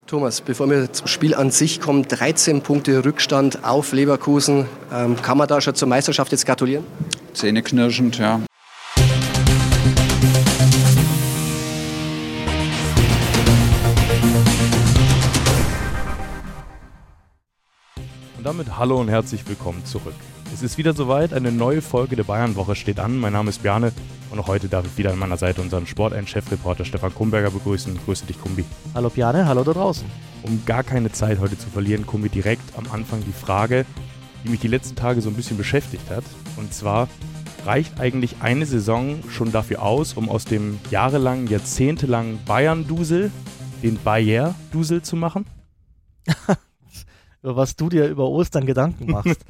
Thomas, bevor wir zum Spiel an sich kommen, 13 Punkte Rückstand auf Leverkusen. Kann man da schon zur Meisterschaft jetzt gratulieren? Zähneknirschend, ja. Und damit hallo und herzlich willkommen zurück. Es ist wieder soweit, eine neue Folge der Bayernwoche steht an. Mein Name ist Bjarne und auch heute darf ich wieder an meiner Seite unseren Sport1-Chefreporter Stefan Kumberger begrüßen. Grüße dich, Kumbi. Hallo Bjarne, hallo da draußen. Um gar keine Zeit heute zu verlieren, Kumbi, direkt am Anfang die Frage, die mich die letzten Tage so ein bisschen beschäftigt hat. Und zwar, reicht eigentlich eine Saison schon dafür aus, um aus dem jahrelangen, jahrzehntelangen Bayern-Dusel den Bayer-Dusel zu machen? Was du dir über Ostern Gedanken machst.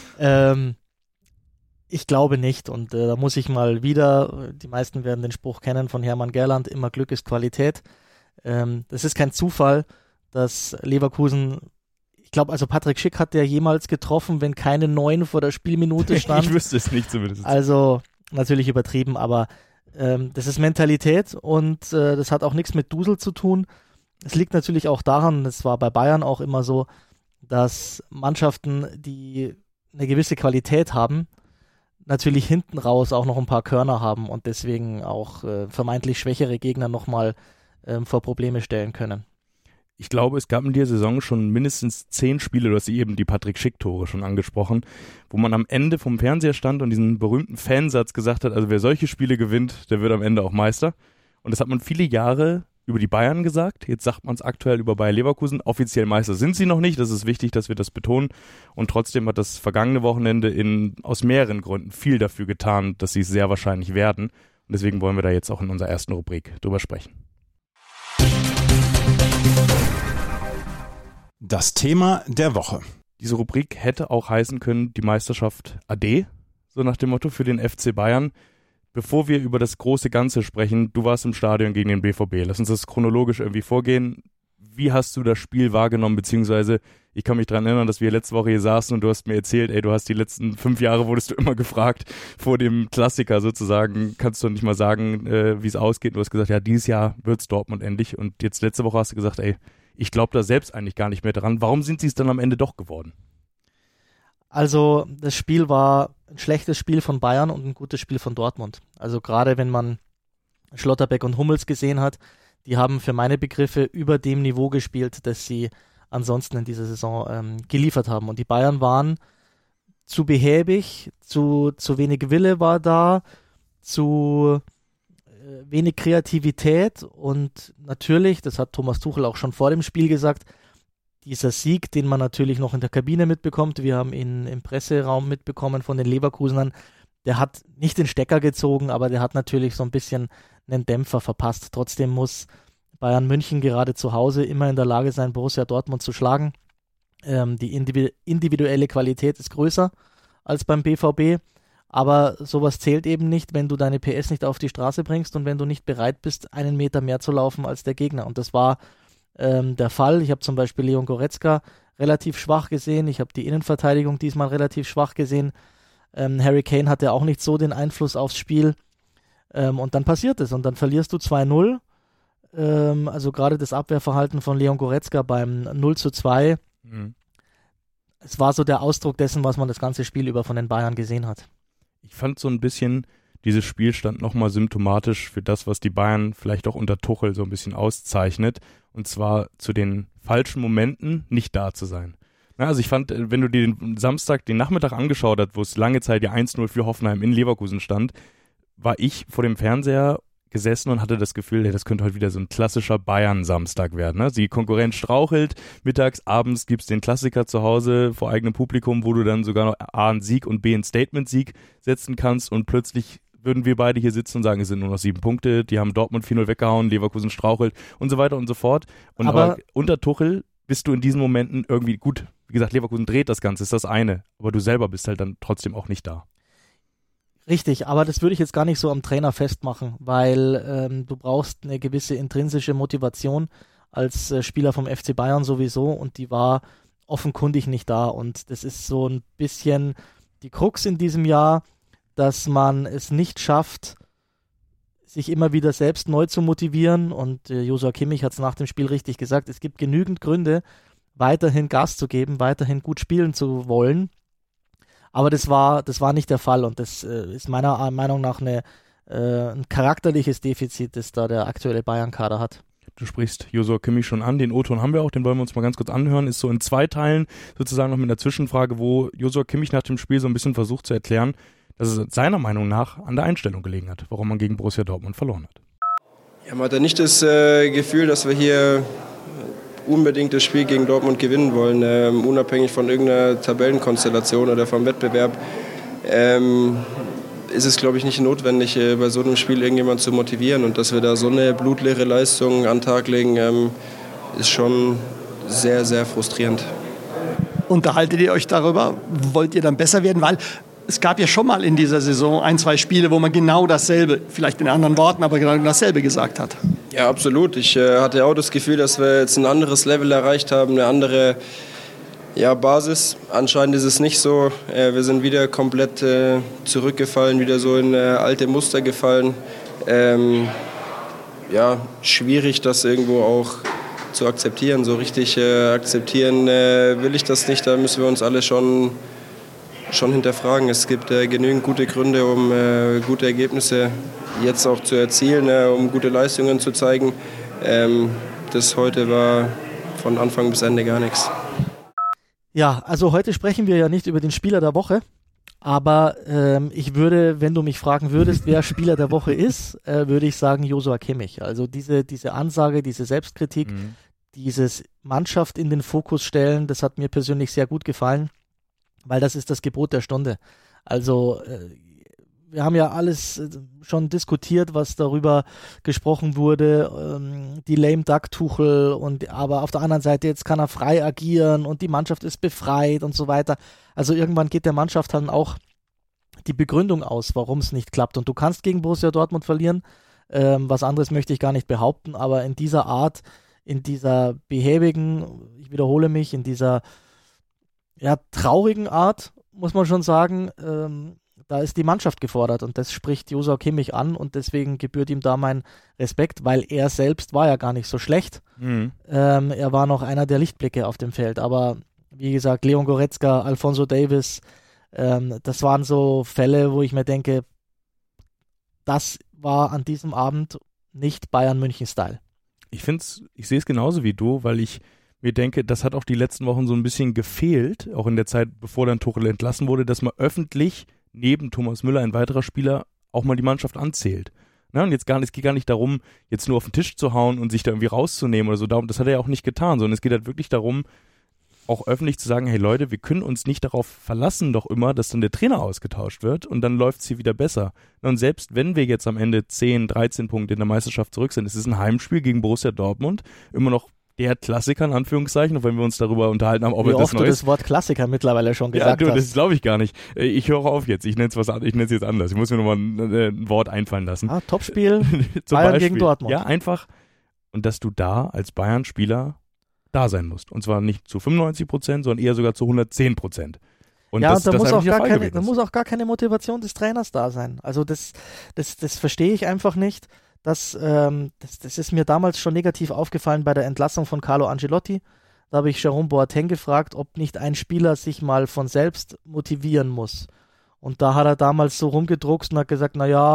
Ich glaube nicht und da muss ich mal wieder, die meisten werden den Spruch kennen von Hermann Gerland, immer Glück ist Qualität. Das ist kein Zufall, dass Leverkusen, ich glaube, also Patrick Schick hat der jemals getroffen, wenn keine 9 vor der Spielminute stand. Ich wüsste es nicht zumindest. Also natürlich übertrieben, aber das ist Mentalität und das hat auch nichts mit Dusel zu tun. Es liegt natürlich auch daran, das war bei Bayern auch immer so, dass Mannschaften, die eine gewisse Qualität haben, natürlich hinten raus auch noch ein paar Körner haben und deswegen auch vermeintlich schwächere Gegner nochmal vor Probleme stellen können. Ich glaube, es gab in der Saison schon mindestens 10 Spiele, du hast eben die Patrick Schick-Tore schon angesprochen, wo man am Ende vom Fernseher stand und diesen berühmten Fansatz gesagt hat, also wer solche Spiele gewinnt, der wird am Ende auch Meister. Und das hat man viele Jahre über die Bayern gesagt, jetzt sagt man es aktuell über Bayer Leverkusen, offiziell Meister sind sie noch nicht, das ist wichtig, dass wir das betonen und trotzdem hat das vergangene Wochenende aus mehreren Gründen viel dafür getan, dass sie es sehr wahrscheinlich werden und deswegen wollen wir da jetzt auch in unserer ersten Rubrik drüber sprechen. Das Thema der Woche. Diese Rubrik hätte auch heißen können, die Meisterschaft Ade, so nach dem Motto für den FC Bayern. Bevor wir über das große Ganze sprechen, du warst im Stadion gegen den BVB. Lass uns das chronologisch irgendwie vorgehen. Wie hast du das Spiel wahrgenommen, beziehungsweise ich kann mich daran erinnern, dass wir letzte Woche hier saßen und du hast mir erzählt, du hast die letzten 5 Jahre, wurdest du immer gefragt, vor dem Klassiker sozusagen, kannst du nicht mal sagen, wie es ausgeht. Du hast gesagt, ja, dieses Jahr wird's Dortmund endlich und jetzt letzte Woche hast du gesagt, ich glaube da selbst eigentlich gar nicht mehr dran. Warum sind sie es dann am Ende doch geworden? Also das Spiel war ein schlechtes Spiel von Bayern und ein gutes Spiel von Dortmund. Also gerade wenn man Schlotterbeck und Hummels gesehen hat, die haben für meine Begriffe über dem Niveau gespielt, das sie ansonsten in dieser Saison geliefert haben. Und die Bayern waren zu behäbig, zu wenig Wille war da, zu wenig Kreativität und natürlich, das hat Thomas Tuchel auch schon vor dem Spiel gesagt, dieser Sieg, den man natürlich noch in der Kabine mitbekommt, wir haben ihn im Presseraum mitbekommen von den Leverkusenern, der hat nicht den Stecker gezogen, aber der hat natürlich so ein bisschen einen Dämpfer verpasst. Trotzdem muss Bayern München gerade zu Hause immer in der Lage sein, Borussia Dortmund zu schlagen. Die individuelle Qualität ist größer als beim BVB, aber sowas zählt eben nicht, wenn du deine PS nicht auf die Straße bringst und wenn du nicht bereit bist, einen Meter mehr zu laufen als der Gegner. Und das war der Fall. Ich habe zum Beispiel Leon Goretzka relativ schwach gesehen. Ich habe die Innenverteidigung diesmal relativ schwach gesehen. Harry Kane hatte auch nicht so den Einfluss aufs Spiel. Und dann passiert es. Und dann verlierst du 2-0. Also gerade das Abwehrverhalten von Leon Goretzka beim 0-2. Es war so der Ausdruck dessen, was man das ganze Spiel über von den Bayern gesehen hat. Ich fand so ein bisschen, dieses Spiel stand nochmal symptomatisch für das, was die Bayern vielleicht auch unter Tuchel so ein bisschen auszeichnet. Und zwar zu den falschen Momenten nicht da zu sein. Na, also ich fand, wenn du dir den Nachmittag angeschaut hast, wo es lange Zeit ja 1-0 für Hoffenheim in Leverkusen stand, war ich vor dem Fernseher gesessen und hatte das Gefühl, das könnte heute wieder so ein klassischer Bayern-Samstag werden. Ne? Die Konkurrenz strauchelt, mittags, abends gibt's den Klassiker zu Hause vor eigenem Publikum, wo du dann sogar noch A einen Sieg und B einen Statement-Sieg setzen kannst und plötzlich würden wir beide hier sitzen und sagen, es sind nur noch 7 Punkte, die haben Dortmund 4-0 weggehauen, Leverkusen strauchelt und so weiter und so fort. Und aber unter Tuchel bist du in diesen Momenten irgendwie gut. Wie gesagt, Leverkusen dreht das Ganze, ist das eine. Aber du selber bist halt dann trotzdem auch nicht da. Richtig, aber das würde ich jetzt gar nicht so am Trainer festmachen, weil du brauchst eine gewisse intrinsische Motivation als Spieler vom FC Bayern sowieso und die war offenkundig nicht da. Und das ist so ein bisschen die Krux in diesem Jahr, dass man es nicht schafft, sich immer wieder selbst neu zu motivieren. Und Joshua Kimmich hat es nach dem Spiel richtig gesagt, es gibt genügend Gründe, weiterhin Gas zu geben, weiterhin gut spielen zu wollen. Aber das war nicht der Fall und das ist meiner Meinung nach ein charakterliches Defizit, das da der aktuelle Bayern-Kader hat. Du sprichst Joshua Kimmich schon an, den O-Ton haben wir auch, den wollen wir uns mal ganz kurz anhören, ist so in 2 Teilen sozusagen noch mit einer Zwischenfrage, wo Joshua Kimmich nach dem Spiel so ein bisschen versucht zu erklären, dass es seiner Meinung nach an der Einstellung gelegen hat, warum man gegen Borussia Dortmund verloren hat. Ja, man hat ja nicht das Gefühl, dass wir hier unbedingt das Spiel gegen Dortmund gewinnen wollen, unabhängig von irgendeiner Tabellenkonstellation oder vom Wettbewerb. Ist es, glaube ich, nicht notwendig, bei so einem Spiel irgendjemand zu motivieren. Und dass wir da so eine blutleere Leistung an den Tag legen, ist schon sehr, sehr frustrierend. Unterhaltet ihr euch darüber? Wollt ihr dann besser werden? Weil es gab ja schon mal in dieser Saison 1, 2 Spiele, wo man genau dasselbe, vielleicht in anderen Worten, aber genau dasselbe gesagt hat. Ja, absolut. Ich hatte auch das Gefühl, dass wir jetzt ein anderes Level erreicht haben, eine andere Basis. Anscheinend ist es nicht so. Wir sind wieder komplett zurückgefallen, wieder so in alte Muster gefallen. Schwierig, das irgendwo auch zu akzeptieren. So richtig akzeptieren will ich das nicht. Da müssen wir uns alle schon hinterfragen. Es gibt genügend gute Gründe, um gute Ergebnisse jetzt auch zu erzielen, um gute Leistungen zu zeigen. Das heute war von Anfang bis Ende gar nichts. Ja, also heute sprechen wir ja nicht über den Spieler der Woche, aber ich würde, wenn du mich fragen würdest, wer Spieler der Woche ist, würde ich sagen Joshua Kimmich. Also diese Ansage, diese Selbstkritik, dieses Mannschaft in den Fokus stellen, das hat mir persönlich sehr gut gefallen, weil das ist das Gebot der Stunde. Also wir haben ja alles schon diskutiert, was darüber gesprochen wurde, die lame duck Tuchel, aber auf der anderen Seite jetzt kann er frei agieren und die Mannschaft ist befreit und so weiter. Also irgendwann geht der Mannschaft dann auch die Begründung aus, warum es nicht klappt. Und du kannst gegen Borussia Dortmund verlieren, was anderes möchte ich gar nicht behaupten, aber in dieser Art, in dieser behäbigen, ich wiederhole mich, in dieser traurigen Art, muss man schon sagen, da ist die Mannschaft gefordert und das spricht Joshua Kimmich an und deswegen gebührt ihm da mein Respekt, weil er selbst war ja gar nicht so schlecht. Er war noch einer der Lichtblicke auf dem Feld, aber wie gesagt, Leon Goretzka, Alphonso Davies, das waren so Fälle, wo ich mir denke, das war an diesem Abend nicht Bayern-München-Style. Ich sehe es genauso wie du, weil ich mir denke, das hat auch die letzten Wochen so ein bisschen gefehlt, auch in der Zeit, bevor dann Tuchel entlassen wurde, dass man öffentlich neben Thomas Müller, ein weiterer Spieler, auch mal die Mannschaft anzählt. Na, und es geht gar nicht darum, jetzt nur auf den Tisch zu hauen und sich da irgendwie rauszunehmen oder so. Das hat er ja auch nicht getan, sondern es geht halt wirklich darum, auch öffentlich zu sagen, hey Leute, wir können uns nicht darauf verlassen doch immer, dass dann der Trainer ausgetauscht wird und dann läuft es hier wieder besser. Und selbst wenn wir jetzt am Ende 10, 13 Punkte in der Meisterschaft zurück sind, es ist ein Heimspiel gegen Borussia Dortmund, immer noch der Klassiker in Anführungszeichen, und wenn wir uns darüber unterhalten haben, ob Wie er das oft du das Wort Klassiker mittlerweile schon gesagt hast. Das glaube ich gar nicht. Ich höre auf jetzt. Ich nenne es jetzt anders. Ich muss mir nochmal ein Wort einfallen lassen. Topspiel, Bayern gegen Dortmund. Ja, einfach. Und dass du da als Bayern-Spieler da sein musst. Und zwar nicht zu 95%, sondern eher sogar zu 110%. Und da muss auch gar keine Motivation des Trainers da sein. Also das verstehe ich einfach nicht. Das ist mir damals schon negativ aufgefallen bei der Entlassung von Carlo Ancelotti. Da habe ich Jerome Boateng gefragt, ob nicht ein Spieler sich mal von selbst motivieren muss. Und da hat er damals so rumgedruckst und hat gesagt,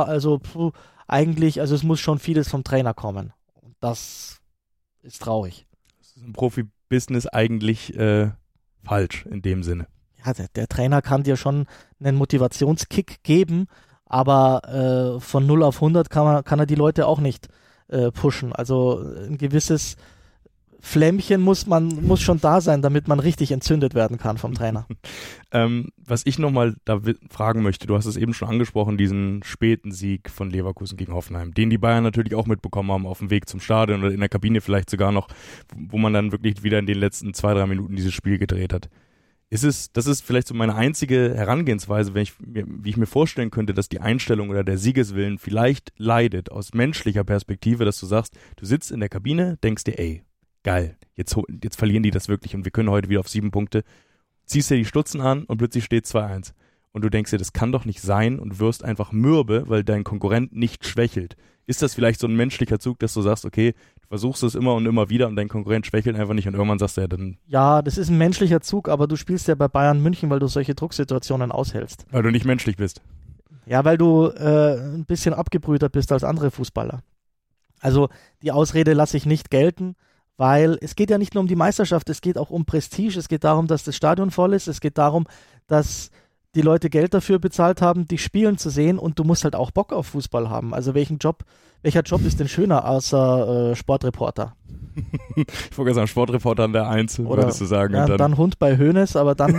es muss schon vieles vom Trainer kommen. Und das ist traurig. Das ist im Profibusiness eigentlich falsch in dem Sinne. Ja, der Trainer kann dir schon einen Motivationskick geben, aber von 0 auf 100 kann er die Leute auch nicht pushen. Also ein gewisses Flämmchen muss schon da sein, damit man richtig entzündet werden kann vom Trainer. Was ich nochmal da fragen möchte, du hast es eben schon angesprochen, diesen späten Sieg von Leverkusen gegen Hoffenheim, den die Bayern natürlich auch mitbekommen haben auf dem Weg zum Stadion oder in der Kabine vielleicht sogar noch, wo man dann wirklich wieder in den letzten 2-3 Minuten dieses Spiel gedreht hat. Das ist vielleicht so meine einzige Herangehensweise, wie ich mir vorstellen könnte, dass die Einstellung oder der Siegeswillen vielleicht leidet aus menschlicher Perspektive, dass du sagst, du sitzt in der Kabine, denkst dir, ey, geil, jetzt verlieren die das wirklich und wir können heute wieder auf 7 Punkte, ziehst dir die Stutzen an und plötzlich steht 2-1. Und du denkst dir, das kann doch nicht sein und wirst einfach mürbe, weil dein Konkurrent nicht schwächelt. Ist das vielleicht so ein menschlicher Zug, dass du sagst, okay, du versuchst es immer und immer wieder und dein Konkurrent schwächelt einfach nicht und irgendwann sagst du ja dann... Ja, das ist ein menschlicher Zug, aber du spielst ja bei Bayern München, weil du solche Drucksituationen aushältst. Weil du nicht menschlich bist. Ja, weil du ein bisschen abgebrühter bist als andere Fußballer. Also die Ausrede lasse ich nicht gelten, weil es geht ja nicht nur um die Meisterschaft, es geht auch um Prestige, es geht darum, dass das Stadion voll ist, es geht darum, dass die Leute Geld dafür bezahlt haben, dich spielen zu sehen und du musst halt auch Bock auf Fußball haben. Also welcher Job ist denn schöner außer Sportreporter? Ich wollte sagen, Sportreporter an der 1, würdest du sagen. Ja, und dann Hund bei Hoeneß, aber dann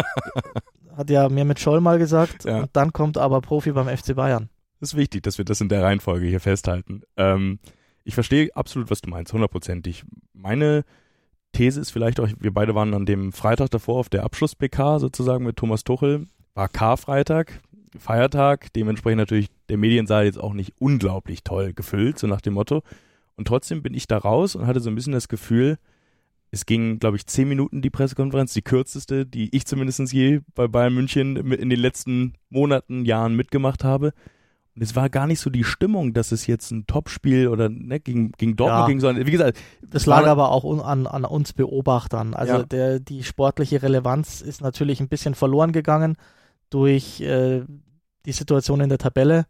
hat ja Mehmet Scholl mal gesagt, ja. Und dann kommt aber Profi beim FC Bayern. Das ist wichtig, dass wir das in der Reihenfolge hier festhalten. Ich verstehe absolut, was du meinst, 100%. Meine These ist vielleicht auch, wir beide waren an dem Freitag davor auf der Abschluss-PK sozusagen mit Thomas Tuchel. War Karfreitag, Feiertag, dementsprechend natürlich der Mediensaal jetzt auch nicht unglaublich toll gefüllt, so nach dem Motto. Und trotzdem bin ich da raus und hatte so ein bisschen das Gefühl, es ging, glaube ich, 10 Minuten die Pressekonferenz, die kürzeste, die ich zumindest je bei Bayern München in den letzten Monaten, Jahren mitgemacht habe. Und es war gar nicht so die Stimmung, dass es jetzt ein Topspiel oder gegen Dortmund ging, sondern wie gesagt... Das lag aber auch an uns Beobachtern. Also ja. Die sportliche Relevanz ist natürlich ein bisschen verloren gegangen durch die Situation in der Tabelle.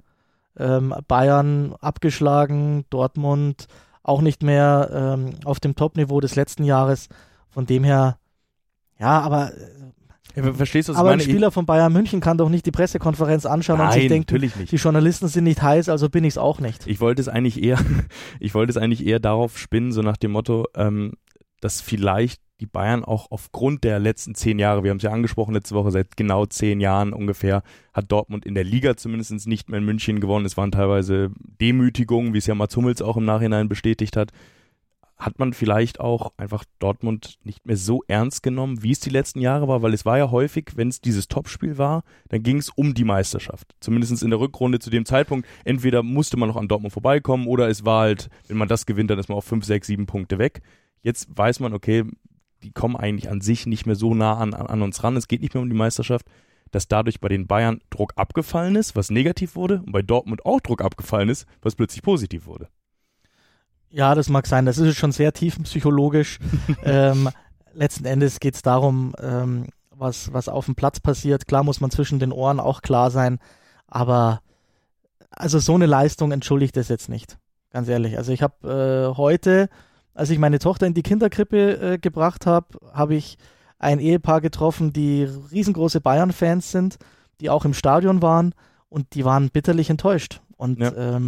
Bayern abgeschlagen, Dortmund auch nicht mehr auf dem Top-Niveau des letzten Jahres. Von dem her, ja, aber... Verstehst du, was aber ich meine? ein Spieler von Bayern München kann doch nicht die Pressekonferenz anschauen und sich denken, natürlich nicht. Die Journalisten sind nicht heiß, also bin ich es auch nicht. Ich wollte es eigentlich eher darauf spinnen, so nach dem Motto, dass vielleicht die Bayern auch aufgrund der letzten 10 Jahre, wir haben es ja angesprochen letzte Woche, seit genau 10 Jahren ungefähr, hat Dortmund in der Liga zumindest nicht mehr in München gewonnen. Es waren teilweise Demütigungen, wie es ja Mats Hummels auch im Nachhinein bestätigt hat. Hat man vielleicht auch einfach Dortmund nicht mehr so ernst genommen, wie es die letzten Jahre war, weil es war ja häufig, wenn es dieses Topspiel war, dann ging es um die Meisterschaft. Zumindest in der Rückrunde zu dem Zeitpunkt. Entweder musste man noch an Dortmund vorbeikommen oder es war halt, wenn man das gewinnt, dann ist man auf 5, 6, 7 Punkte weg. Jetzt weiß man, okay, die kommen eigentlich an sich nicht mehr so nah an uns ran. Es geht nicht mehr um die Meisterschaft, dass dadurch bei den Bayern Druck abgefallen ist, was negativ wurde, und bei Dortmund auch Druck abgefallen ist, was plötzlich positiv wurde. Ja, das mag sein. Das ist schon sehr tiefenpsychologisch. Letzten Endes geht es darum, was auf dem Platz passiert. Klar muss man zwischen den Ohren auch klar sein, aber also so eine Leistung entschuldigt das jetzt nicht. Ganz ehrlich. Also ich habe heute, als ich meine Tochter in die Kinderkrippe gebracht habe, habe ich ein Ehepaar getroffen, die riesengroße Bayern-Fans sind, die auch im Stadion waren und die waren bitterlich enttäuscht. Und ja.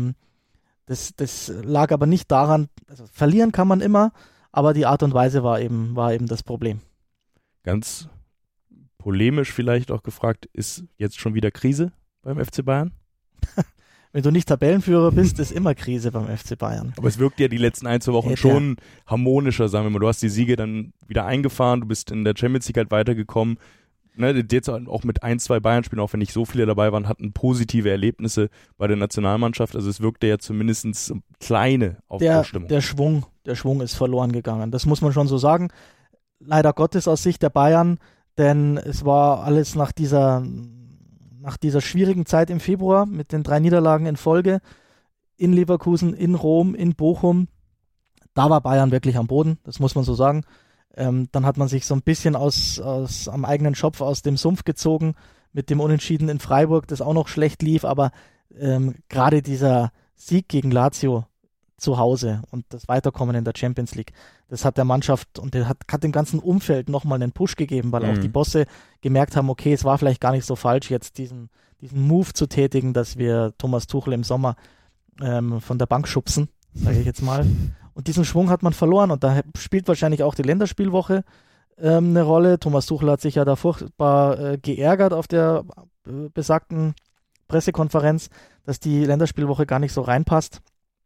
Das lag aber nicht daran, also verlieren kann man immer, aber die Art und Weise war eben das Problem. Ganz polemisch vielleicht auch gefragt, ist jetzt schon wieder Krise beim FC Bayern? Wenn du nicht Tabellenführer bist, ist immer Krise beim FC Bayern. Aber es wirkt ja die letzten 1, 2 Wochen schon harmonischer, sagen wir mal. Du hast die Siege dann wieder eingefahren, du bist in der Champions League halt weitergekommen. Ne, jetzt auch mit 1, 2 Bayern-Spielen, auch wenn nicht so viele dabei waren, hatten positive Erlebnisse bei der Nationalmannschaft. Also es wirkte ja zumindest kleine Aufbruchstimmung. Der Schwung ist verloren gegangen. Das muss man schon so sagen. Leider Gottes aus Sicht der Bayern, denn es war alles nach dieser schwierigen Zeit im Februar mit den 3 Niederlagen in Folge in Leverkusen, in Rom, in Bochum. Da war Bayern wirklich am Boden, das muss man so sagen. Dann hat man sich so ein bisschen am eigenen Schopf aus dem Sumpf gezogen mit dem Unentschieden in Freiburg, das auch noch schlecht lief, aber gerade dieser Sieg gegen Lazio zu Hause und das Weiterkommen in der Champions League, das hat der Mannschaft und der hat dem ganzen Umfeld nochmal einen Push gegeben, weil auch die Bosse gemerkt haben, okay, es war vielleicht gar nicht so falsch, jetzt diesen Move zu tätigen, dass wir Thomas Tuchel im Sommer von der Bank schubsen, sage ich jetzt mal. Und diesen Schwung hat man verloren und da spielt wahrscheinlich auch die Länderspielwoche eine Rolle. Thomas Tuchel hat sich ja da furchtbar geärgert auf der besagten Pressekonferenz, dass die Länderspielwoche gar nicht so reinpasst.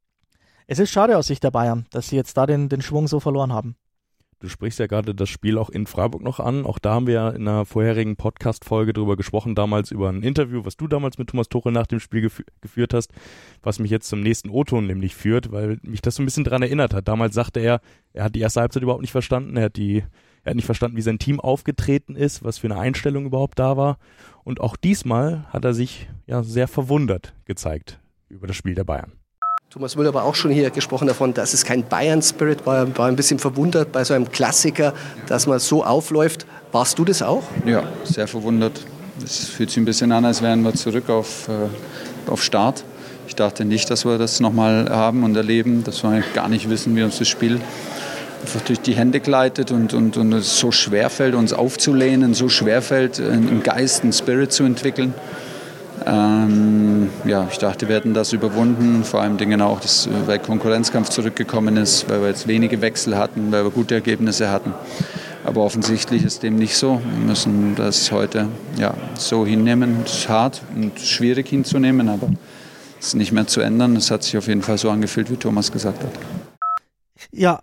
Es ist schade aus Sicht der Bayern, dass sie jetzt da den Schwung so verloren haben. Du sprichst ja gerade das Spiel auch in Freiburg noch an. Auch da haben wir ja in einer vorherigen Podcast-Folge drüber gesprochen, damals über ein Interview, was du damals mit Thomas Tuchel nach dem Spiel geführt hast, was mich jetzt zum nächsten O-Ton nämlich führt, weil mich das so ein bisschen daran erinnert hat. Damals sagte er hat die erste Halbzeit überhaupt nicht verstanden. Er hat nicht verstanden, wie sein Team aufgetreten ist, was für eine Einstellung überhaupt da war. Und auch diesmal hat er sich ja sehr verwundert gezeigt über das Spiel der Bayern. Thomas Müller war auch schon hier gesprochen davon, dass es kein Bayern-Spirit war. War ein bisschen verwundert bei so einem Klassiker, dass man so aufläuft. Warst du das auch? Ja, sehr verwundert. Es fühlt sich ein bisschen an, als wären wir zurück auf Start. Ich dachte nicht, dass wir das nochmal haben und erleben, dass wir gar nicht wissen, wie uns das Spiel einfach durch die Hände gleitet und es so schwerfällt, uns aufzulehnen, so schwerfällt, im Geist einen Spirit zu entwickeln. Ich dachte, wir hätten das überwunden, vor allem Dingen auch, weil Konkurrenzkampf zurückgekommen ist, weil wir jetzt wenige Wechsel hatten, weil wir gute Ergebnisse hatten. Aber offensichtlich ist dem nicht so. Wir müssen das heute so hinnehmen. Es ist hart und schwierig hinzunehmen, aber es ist nicht mehr zu ändern. Es hat sich auf jeden Fall so angefühlt, wie Thomas gesagt hat. Ja,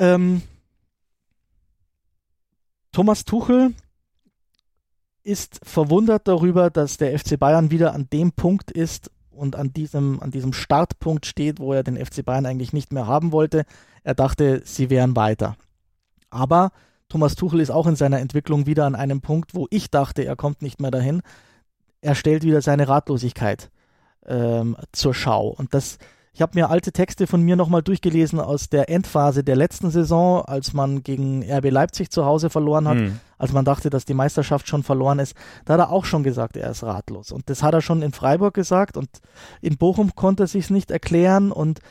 Thomas Tuchel ist verwundert darüber, dass der FC Bayern wieder an dem Punkt ist und an diesem Startpunkt steht, wo er den FC Bayern eigentlich nicht mehr haben wollte. Er dachte, sie wären weiter. Aber Thomas Tuchel ist auch in seiner Entwicklung wieder an einem Punkt, wo ich dachte, er kommt nicht mehr dahin. Er stellt wieder seine Ratlosigkeit zur Schau. Und ich habe mir alte Texte von mir nochmal durchgelesen aus der Endphase der letzten Saison, als man gegen RB Leipzig zu Hause verloren hat, als man dachte, dass die Meisterschaft schon verloren ist. Da hat er auch schon gesagt, er ist ratlos. Und das hat er schon in Freiburg gesagt und in Bochum konnte er sich nicht erklären. Und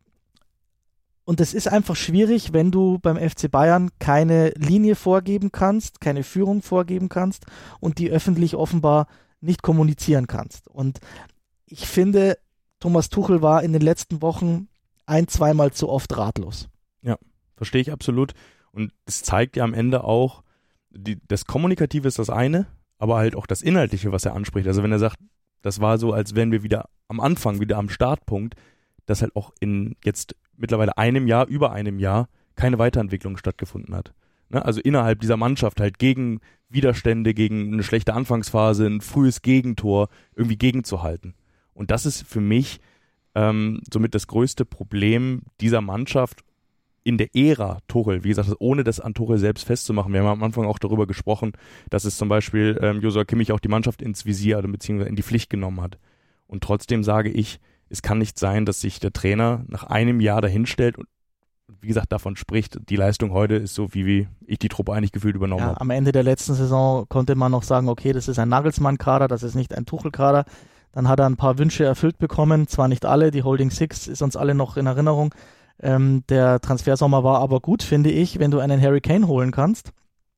es ist einfach schwierig, wenn du beim FC Bayern keine Linie vorgeben kannst, keine Führung vorgeben kannst und die öffentlich offenbar nicht kommunizieren kannst. Und ich finde, Thomas Tuchel war in den letzten Wochen zweimal zu oft ratlos. Ja, verstehe ich absolut. Und es zeigt ja am Ende auch, das Kommunikative ist das eine, aber halt auch das Inhaltliche, was er anspricht. Also wenn er sagt, das war so, als wären wir wieder am Anfang, wieder am Startpunkt, dass halt auch in jetzt mittlerweile über einem Jahr keine Weiterentwicklung stattgefunden hat. Ne? Also innerhalb dieser Mannschaft halt gegen Widerstände, gegen eine schlechte Anfangsphase, ein frühes Gegentor irgendwie gegenzuhalten. Und das ist für mich somit das größte Problem dieser Mannschaft in der Ära Tuchel. Wie gesagt, ohne das an Tuchel selbst festzumachen. Wir haben am Anfang auch darüber gesprochen, dass es zum Beispiel Joshua Kimmich auch die Mannschaft ins Visier bzw. in die Pflicht genommen hat. Und trotzdem sage ich, es kann nicht sein, dass sich der Trainer nach einem Jahr dahinstellt und wie gesagt davon spricht, die Leistung heute ist so, wie ich die Truppe eigentlich gefühlt übernommen habe. Am Ende der letzten Saison konnte man noch sagen, okay, das ist ein Nagelsmann-Kader, das ist nicht ein Tuchel-Kader. Dann hat er ein paar Wünsche erfüllt bekommen, zwar nicht alle, die Holding Six ist uns alle noch in Erinnerung. Der Transfersommer war aber gut, finde ich, wenn du einen Harry Kane holen kannst.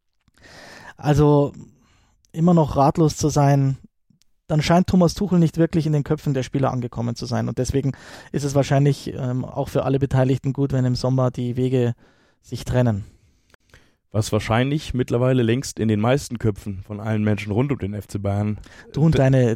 Also immer noch ratlos zu sein, dann scheint Thomas Tuchel nicht wirklich in den Köpfen der Spieler angekommen zu sein. Und deswegen ist es wahrscheinlich auch für alle Beteiligten gut, wenn im Sommer die Wege sich trennen. Was wahrscheinlich mittlerweile längst in den meisten Köpfen von allen Menschen rund um den FC Bayern. Du und deine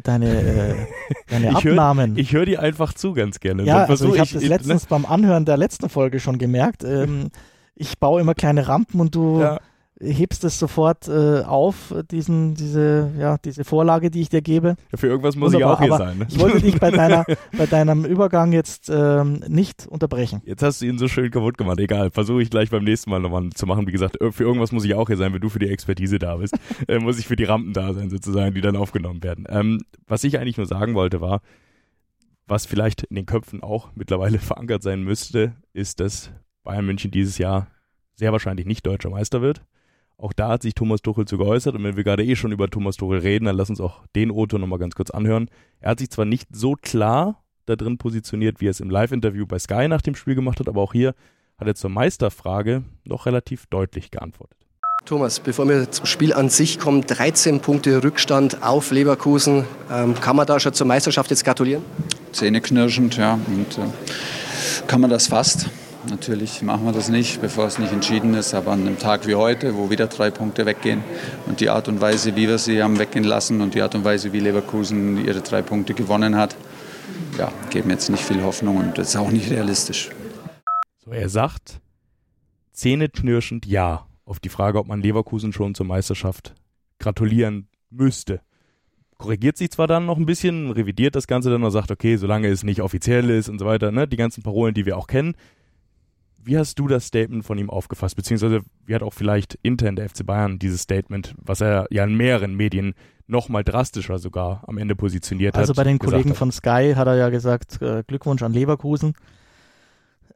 Abnahmen. Ich höre dir einfach zu ganz gerne. Ja, also ich habe das letztens beim Anhören der letzten Folge schon gemerkt. Ich baue immer kleine Rampen und du hebst es sofort auf, diese Vorlage, die ich dir gebe. Ja, für irgendwas muss ich auch hier sein. Ne? Ich wollte dich bei deinem Übergang jetzt nicht unterbrechen. Jetzt hast du ihn so schön kaputt gemacht. Egal, versuche ich gleich beim nächsten Mal nochmal zu machen. Wie gesagt, für irgendwas muss ich auch hier sein, wenn du für die Expertise da bist. Muss ich für die Rampen da sein sozusagen, die dann aufgenommen werden. Was ich eigentlich nur sagen wollte war, was vielleicht in den Köpfen auch mittlerweile verankert sein müsste, ist, dass Bayern München dieses Jahr sehr wahrscheinlich nicht deutscher Meister wird. Auch da hat sich Thomas Tuchel zu geäußert und wenn wir gerade schon über Thomas Tuchel reden, dann lass uns auch den O-Ton nochmal ganz kurz anhören. Er hat sich zwar nicht so klar da drin positioniert, wie er es im Live-Interview bei Sky nach dem Spiel gemacht hat, aber auch hier hat er zur Meisterfrage doch relativ deutlich geantwortet. Thomas, bevor wir zum Spiel an sich kommen, 13 Punkte Rückstand auf Leverkusen. Kann man da schon zur Meisterschaft jetzt gratulieren? Zähneknirschend, ja. Und kann man das fast. Natürlich machen wir das nicht, bevor es nicht entschieden ist, aber an einem Tag wie heute, wo wieder 3 Punkte weggehen und die Art und Weise, wie wir sie haben weggehen lassen und die Art und Weise, wie Leverkusen ihre 3 Punkte gewonnen hat, geben jetzt nicht viel Hoffnung und das ist auch nicht realistisch. So, er sagt, zähneknirschend ja, auf die Frage, ob man Leverkusen schon zur Meisterschaft gratulieren müsste. Korrigiert sich zwar dann noch ein bisschen, revidiert das Ganze dann und sagt, okay, solange es nicht offiziell ist und so weiter, ne, die ganzen Parolen, die wir auch kennen. Wie hast du das Statement von ihm aufgefasst? Beziehungsweise wie hat auch vielleicht intern der FC Bayern dieses Statement, was er ja in mehreren Medien noch mal drastischer sogar am Ende positioniert hat? Also bei den Kollegen von Sky hat er ja gesagt, Glückwunsch an Leverkusen.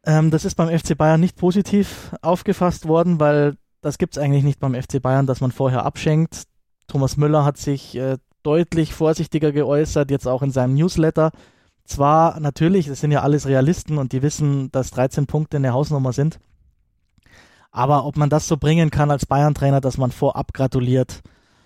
Das ist beim FC Bayern nicht positiv aufgefasst worden, weil das gibt es eigentlich nicht beim FC Bayern, dass man vorher abschenkt. Thomas Müller hat sich deutlich vorsichtiger geäußert, jetzt auch in seinem Newsletter. Zwar natürlich, das sind ja alles Realisten und die wissen, dass 13 Punkte eine Hausnummer sind. Aber ob man das so bringen kann als Bayern-Trainer, dass man vorab gratuliert,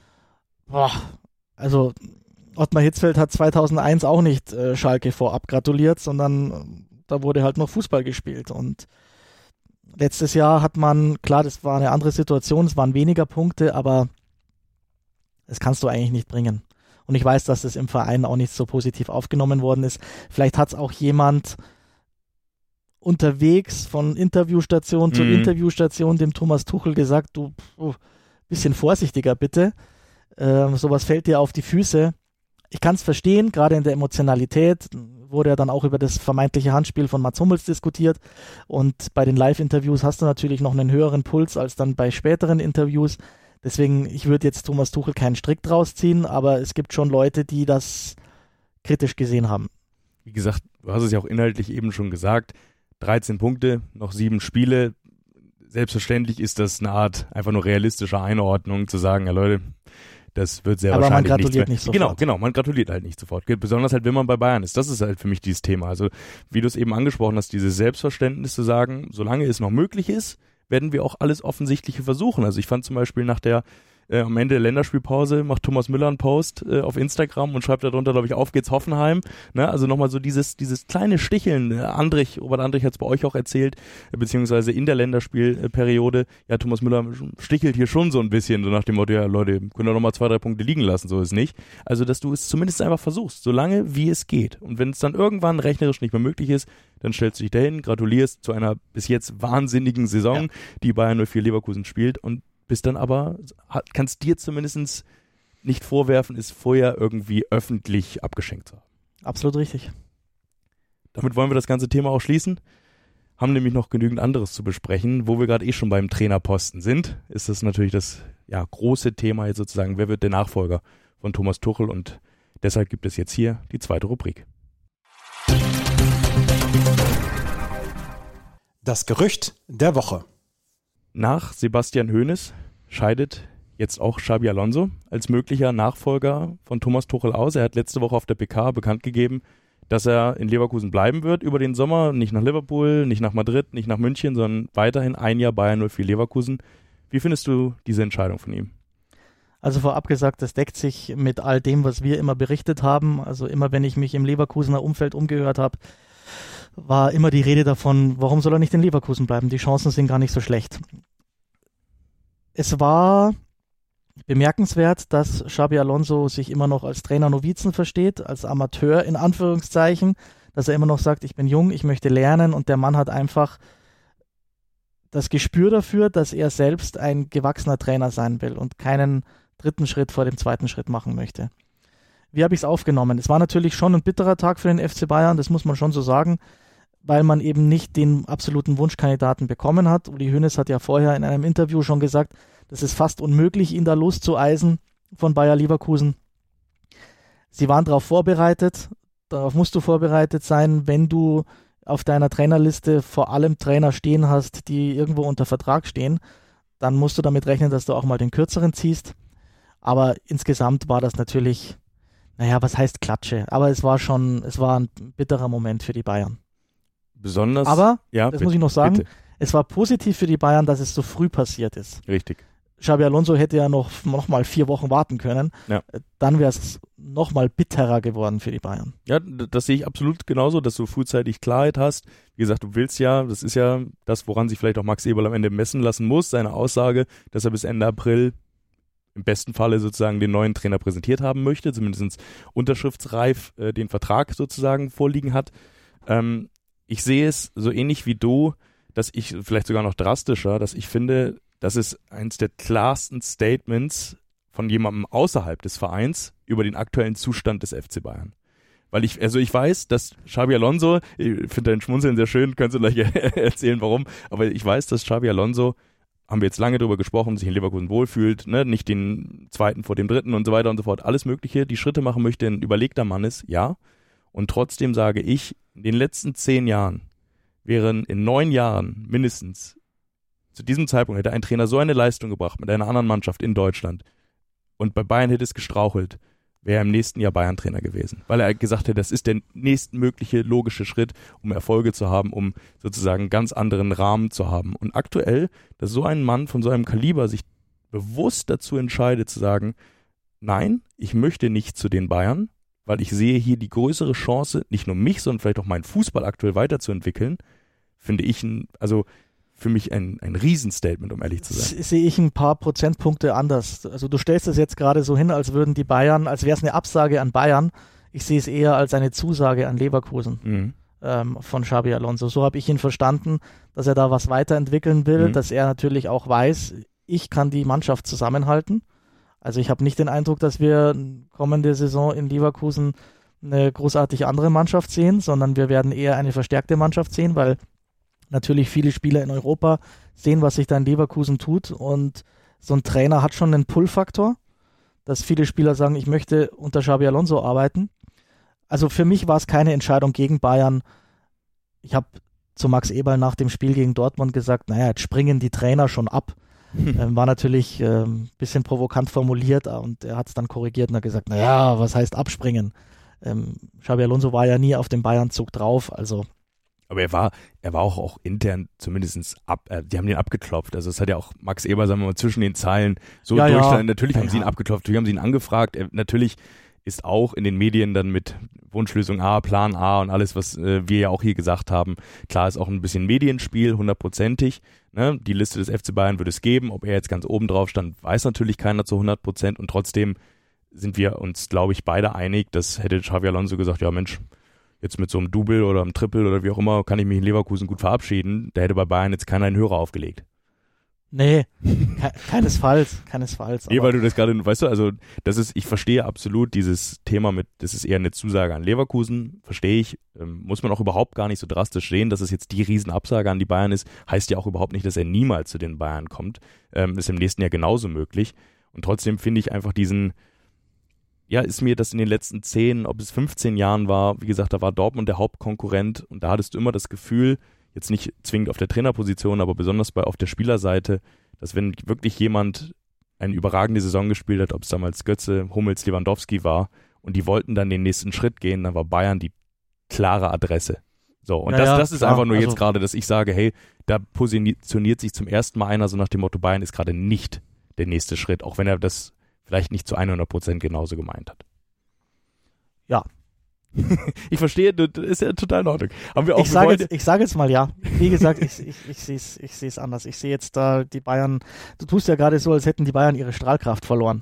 also Ottmar Hitzfeld hat 2001 auch nicht Schalke vorab gratuliert, sondern da wurde halt noch Fußball gespielt. Und letztes Jahr hat man, klar, das war eine andere Situation, es waren weniger Punkte, aber das kannst du eigentlich nicht bringen. Und ich weiß, dass das im Verein auch nicht so positiv aufgenommen worden ist. Vielleicht hat es auch jemand unterwegs von Interviewstation zu Interviewstation dem Thomas Tuchel gesagt, du, bisschen vorsichtiger bitte. Sowas fällt dir auf die Füße. Ich kann es verstehen, gerade in der Emotionalität wurde ja dann auch über das vermeintliche Handspiel von Mats Hummels diskutiert und bei den Live-Interviews hast du natürlich noch einen höheren Puls als dann bei späteren Interviews. Deswegen, ich würde jetzt Thomas Tuchel keinen Strick draus ziehen, aber es gibt schon Leute, die das kritisch gesehen haben. Wie gesagt, du hast es ja auch inhaltlich eben schon gesagt, 13 Punkte, noch 7 Spiele. Selbstverständlich ist das eine Art einfach nur realistische Einordnung, zu sagen, ja Leute, das wird sehr wahrscheinlich aber man gratuliert nicht sofort. Genau, man gratuliert halt nicht sofort. Besonders halt, wenn man bei Bayern ist. Das ist halt für mich dieses Thema. Also, wie du es eben angesprochen hast, dieses Selbstverständnis zu sagen, solange es noch möglich ist, werden wir auch alles Offensichtliche versuchen. Also ich fand zum Beispiel am Ende der Länderspielpause macht Thomas Müller einen Post auf Instagram und schreibt darunter, glaube ich, auf geht's Hoffenheim. Ne? Also nochmal so dieses kleine Sticheln. Robert Andrich hat es bei euch auch erzählt, beziehungsweise in der Länderspielperiode, ja, Thomas Müller stichelt hier schon so ein bisschen, so nach dem Motto, ja Leute, könnt ihr nochmal 2-3 Punkte liegen lassen, so ist nicht. Also, dass du es zumindest einfach versuchst, solange wie es geht. Und wenn es dann irgendwann rechnerisch nicht mehr möglich ist, dann stellst du dich dahin, gratulierst zu einer bis jetzt wahnsinnigen Saison, die Bayern 04 Leverkusen spielt und bist dann aber, kannst dir zumindest nicht vorwerfen, es vorher irgendwie öffentlich abgeschenkt zu haben. Absolut richtig. Damit wollen wir das ganze Thema auch schließen. Haben nämlich noch genügend anderes zu besprechen. Wo wir gerade schon beim Trainerposten sind, ist das natürlich das große Thema jetzt sozusagen, wer wird der Nachfolger von Thomas Tuchel, und deshalb gibt es jetzt hier die zweite Rubrik. Das Gerücht der Woche. Nach Sebastian Hoeneß scheidet jetzt auch Xabi Alonso als möglicher Nachfolger von Thomas Tuchel aus. Er hat letzte Woche auf der PK bekannt gegeben, dass er in Leverkusen bleiben wird über den Sommer. Nicht nach Liverpool, nicht nach Madrid, nicht nach München, sondern weiterhin ein Jahr Bayern 04 Leverkusen. Wie findest du diese Entscheidung von ihm? Also vorab gesagt, das deckt sich mit all dem, was wir immer berichtet haben. Also immer, wenn ich mich im Leverkusener Umfeld umgehört habe, war immer die Rede davon, warum soll er nicht in Leverkusen bleiben? Die Chancen sind gar nicht so schlecht. Es war bemerkenswert, dass Xabi Alonso sich immer noch als Trainer Novizen versteht, als Amateur in Anführungszeichen, dass er immer noch sagt, ich bin jung, ich möchte lernen, und der Mann hat einfach das Gespür dafür, dass er selbst ein gewachsener Trainer sein will und keinen dritten Schritt vor dem zweiten Schritt machen möchte. Wie habe ich es aufgenommen? Es war natürlich schon ein bitterer Tag für den FC Bayern, das muss man schon so sagen, weil man eben nicht den absoluten Wunschkandidaten bekommen hat. Uli Hoeneß hat ja vorher in einem Interview schon gesagt, das ist fast unmöglich, ihn da loszueisen von Bayer Leverkusen. Sie waren darauf vorbereitet, darauf musst du vorbereitet sein, wenn du auf deiner Trainerliste vor allem Trainer stehen hast, die irgendwo unter Vertrag stehen, dann musst du damit rechnen, dass du auch mal den Kürzeren ziehst. Aber insgesamt war das natürlich, was heißt Klatsche, aber es war ein bitterer Moment für die Bayern. Besonders. Aber, ja, das muss ich noch sagen, bitte. Es war positiv für die Bayern, dass es so früh passiert ist. Richtig. Xabi Alonso hätte ja noch mal 4 Wochen warten können. Ja. Dann wäre es noch mal bitterer geworden für die Bayern. Ja, das sehe ich absolut genauso, dass du frühzeitig Klarheit hast. Wie gesagt, du willst ja, das ist ja das, woran sich vielleicht auch Max Eberl am Ende messen lassen muss, seine Aussage, dass er bis Ende April im besten Falle sozusagen den neuen Trainer präsentiert haben möchte, zumindest unterschriftsreif den Vertrag sozusagen vorliegen hat. Ich sehe es so ähnlich wie du, dass ich, vielleicht sogar noch drastischer, dass ich finde, das ist eines der klarsten Statements von jemandem außerhalb des Vereins über den aktuellen Zustand des FC Bayern. Weil ich weiß, dass Xabi Alonso, ich finde dein Schmunzeln sehr schön, kannst du gleich erzählen, warum, aber ich weiß, dass Xabi Alonso, haben wir jetzt lange drüber gesprochen, sich in Leverkusen wohlfühlt, ne, nicht den zweiten vor dem dritten und so weiter und so fort, alles Mögliche, die Schritte machen möchte, ein überlegter Mann ist, ja. Und trotzdem sage ich, in den letzten 10 Jahren, wären in 9 Jahren mindestens, zu diesem Zeitpunkt hätte ein Trainer so eine Leistung gebracht mit einer anderen Mannschaft in Deutschland und bei Bayern hätte es gestrauchelt, wäre er im nächsten Jahr Bayern-Trainer gewesen. Weil er gesagt hätte, das ist der nächstmögliche logische Schritt, um Erfolge zu haben, um sozusagen einen ganz anderen Rahmen zu haben. Und aktuell, dass so ein Mann von so einem Kaliber sich bewusst dazu entscheidet zu sagen, nein, ich möchte nicht zu den Bayern, weil ich sehe hier die größere Chance, nicht nur mich, sondern vielleicht auch meinen Fußball aktuell weiterzuentwickeln, finde ich für mich ein Riesenstatement, um ehrlich zu sein. Sehe ich ein paar Prozentpunkte anders. Also du stellst es jetzt gerade so hin, als würden die Bayern, als wäre es eine Absage an Bayern. Ich sehe es eher als eine Zusage an Leverkusen von Xabi Alonso. So habe ich ihn verstanden, dass er da was weiterentwickeln will, dass er natürlich auch weiß, ich kann die Mannschaft zusammenhalten. Also ich habe nicht den Eindruck, dass wir kommende Saison in Leverkusen eine großartig andere Mannschaft sehen, sondern wir werden eher eine verstärkte Mannschaft sehen, weil natürlich viele Spieler in Europa sehen, was sich da in Leverkusen tut, und so ein Trainer hat schon einen Pull-Faktor, dass viele Spieler sagen, ich möchte unter Xabi Alonso arbeiten. Also für mich war es keine Entscheidung gegen Bayern. Ich habe zu Max Eberl nach dem Spiel gegen Dortmund gesagt, naja, jetzt springen die Trainer schon ab. War natürlich ein bisschen provokant formuliert, und er hat es dann korrigiert und hat gesagt, naja, was heißt abspringen? Xabi Alonso war ja nie auf dem Bayern-Zug drauf, also. Aber er war auch intern zumindest die haben den abgeklopft. Also es hat ja auch Max Eberl, sagen wir mal, zwischen den Zeilen so durchstanden. Natürlich haben sie ihn abgeklopft, natürlich haben sie ihn angefragt. Natürlich ist auch in den Medien dann mit Wunschlösung A, Plan A und alles, was wir ja auch hier gesagt haben. Klar, ist auch ein bisschen Medienspiel, 100%ig. Ne? Die Liste des FC Bayern würde es geben. Ob er jetzt ganz oben drauf stand, weiß natürlich keiner zu 100%. Und trotzdem sind wir uns, glaube ich, beide einig, dass hätte Xabi Alonso gesagt, ja Mensch, jetzt mit so einem Double oder einem Triple oder wie auch immer, kann ich mich in Leverkusen gut verabschieden. Da hätte bei Bayern jetzt keiner einen Hörer aufgelegt. Nee, keinesfalls. Nee, weil du das gerade, weißt du, also ich verstehe absolut dieses Thema das ist eher eine Zusage an Leverkusen, verstehe ich, muss man auch überhaupt gar nicht so drastisch sehen, dass es jetzt die Riesenabsage an die Bayern ist, heißt ja auch überhaupt nicht, dass er niemals zu den Bayern kommt, ist im nächsten Jahr genauso möglich, und trotzdem finde ich einfach ist mir das in den letzten 10, ob es 15 Jahren war, wie gesagt, da war Dortmund der Hauptkonkurrent, und da hattest du immer das Gefühl, jetzt nicht zwingend auf der Trainerposition, aber besonders auf der Spielerseite, dass wenn wirklich jemand eine überragende Saison gespielt hat, ob es damals Götze, Hummels, Lewandowski war, und die wollten dann den nächsten Schritt gehen, dann war Bayern die klare Adresse. So, und das ist einfach nur jetzt gerade, dass ich sage, hey, da positioniert sich zum ersten Mal einer so nach dem Motto, Bayern ist gerade nicht der nächste Schritt, auch wenn er das vielleicht nicht zu 100% genauso gemeint hat. Ja. Ich verstehe, das ist ja total in Ordnung. Ich sage jetzt mal ja. Wie gesagt, ich sehe es anders. Ich sehe jetzt da die Bayern, du tust ja gerade so, als hätten die Bayern ihre Strahlkraft verloren.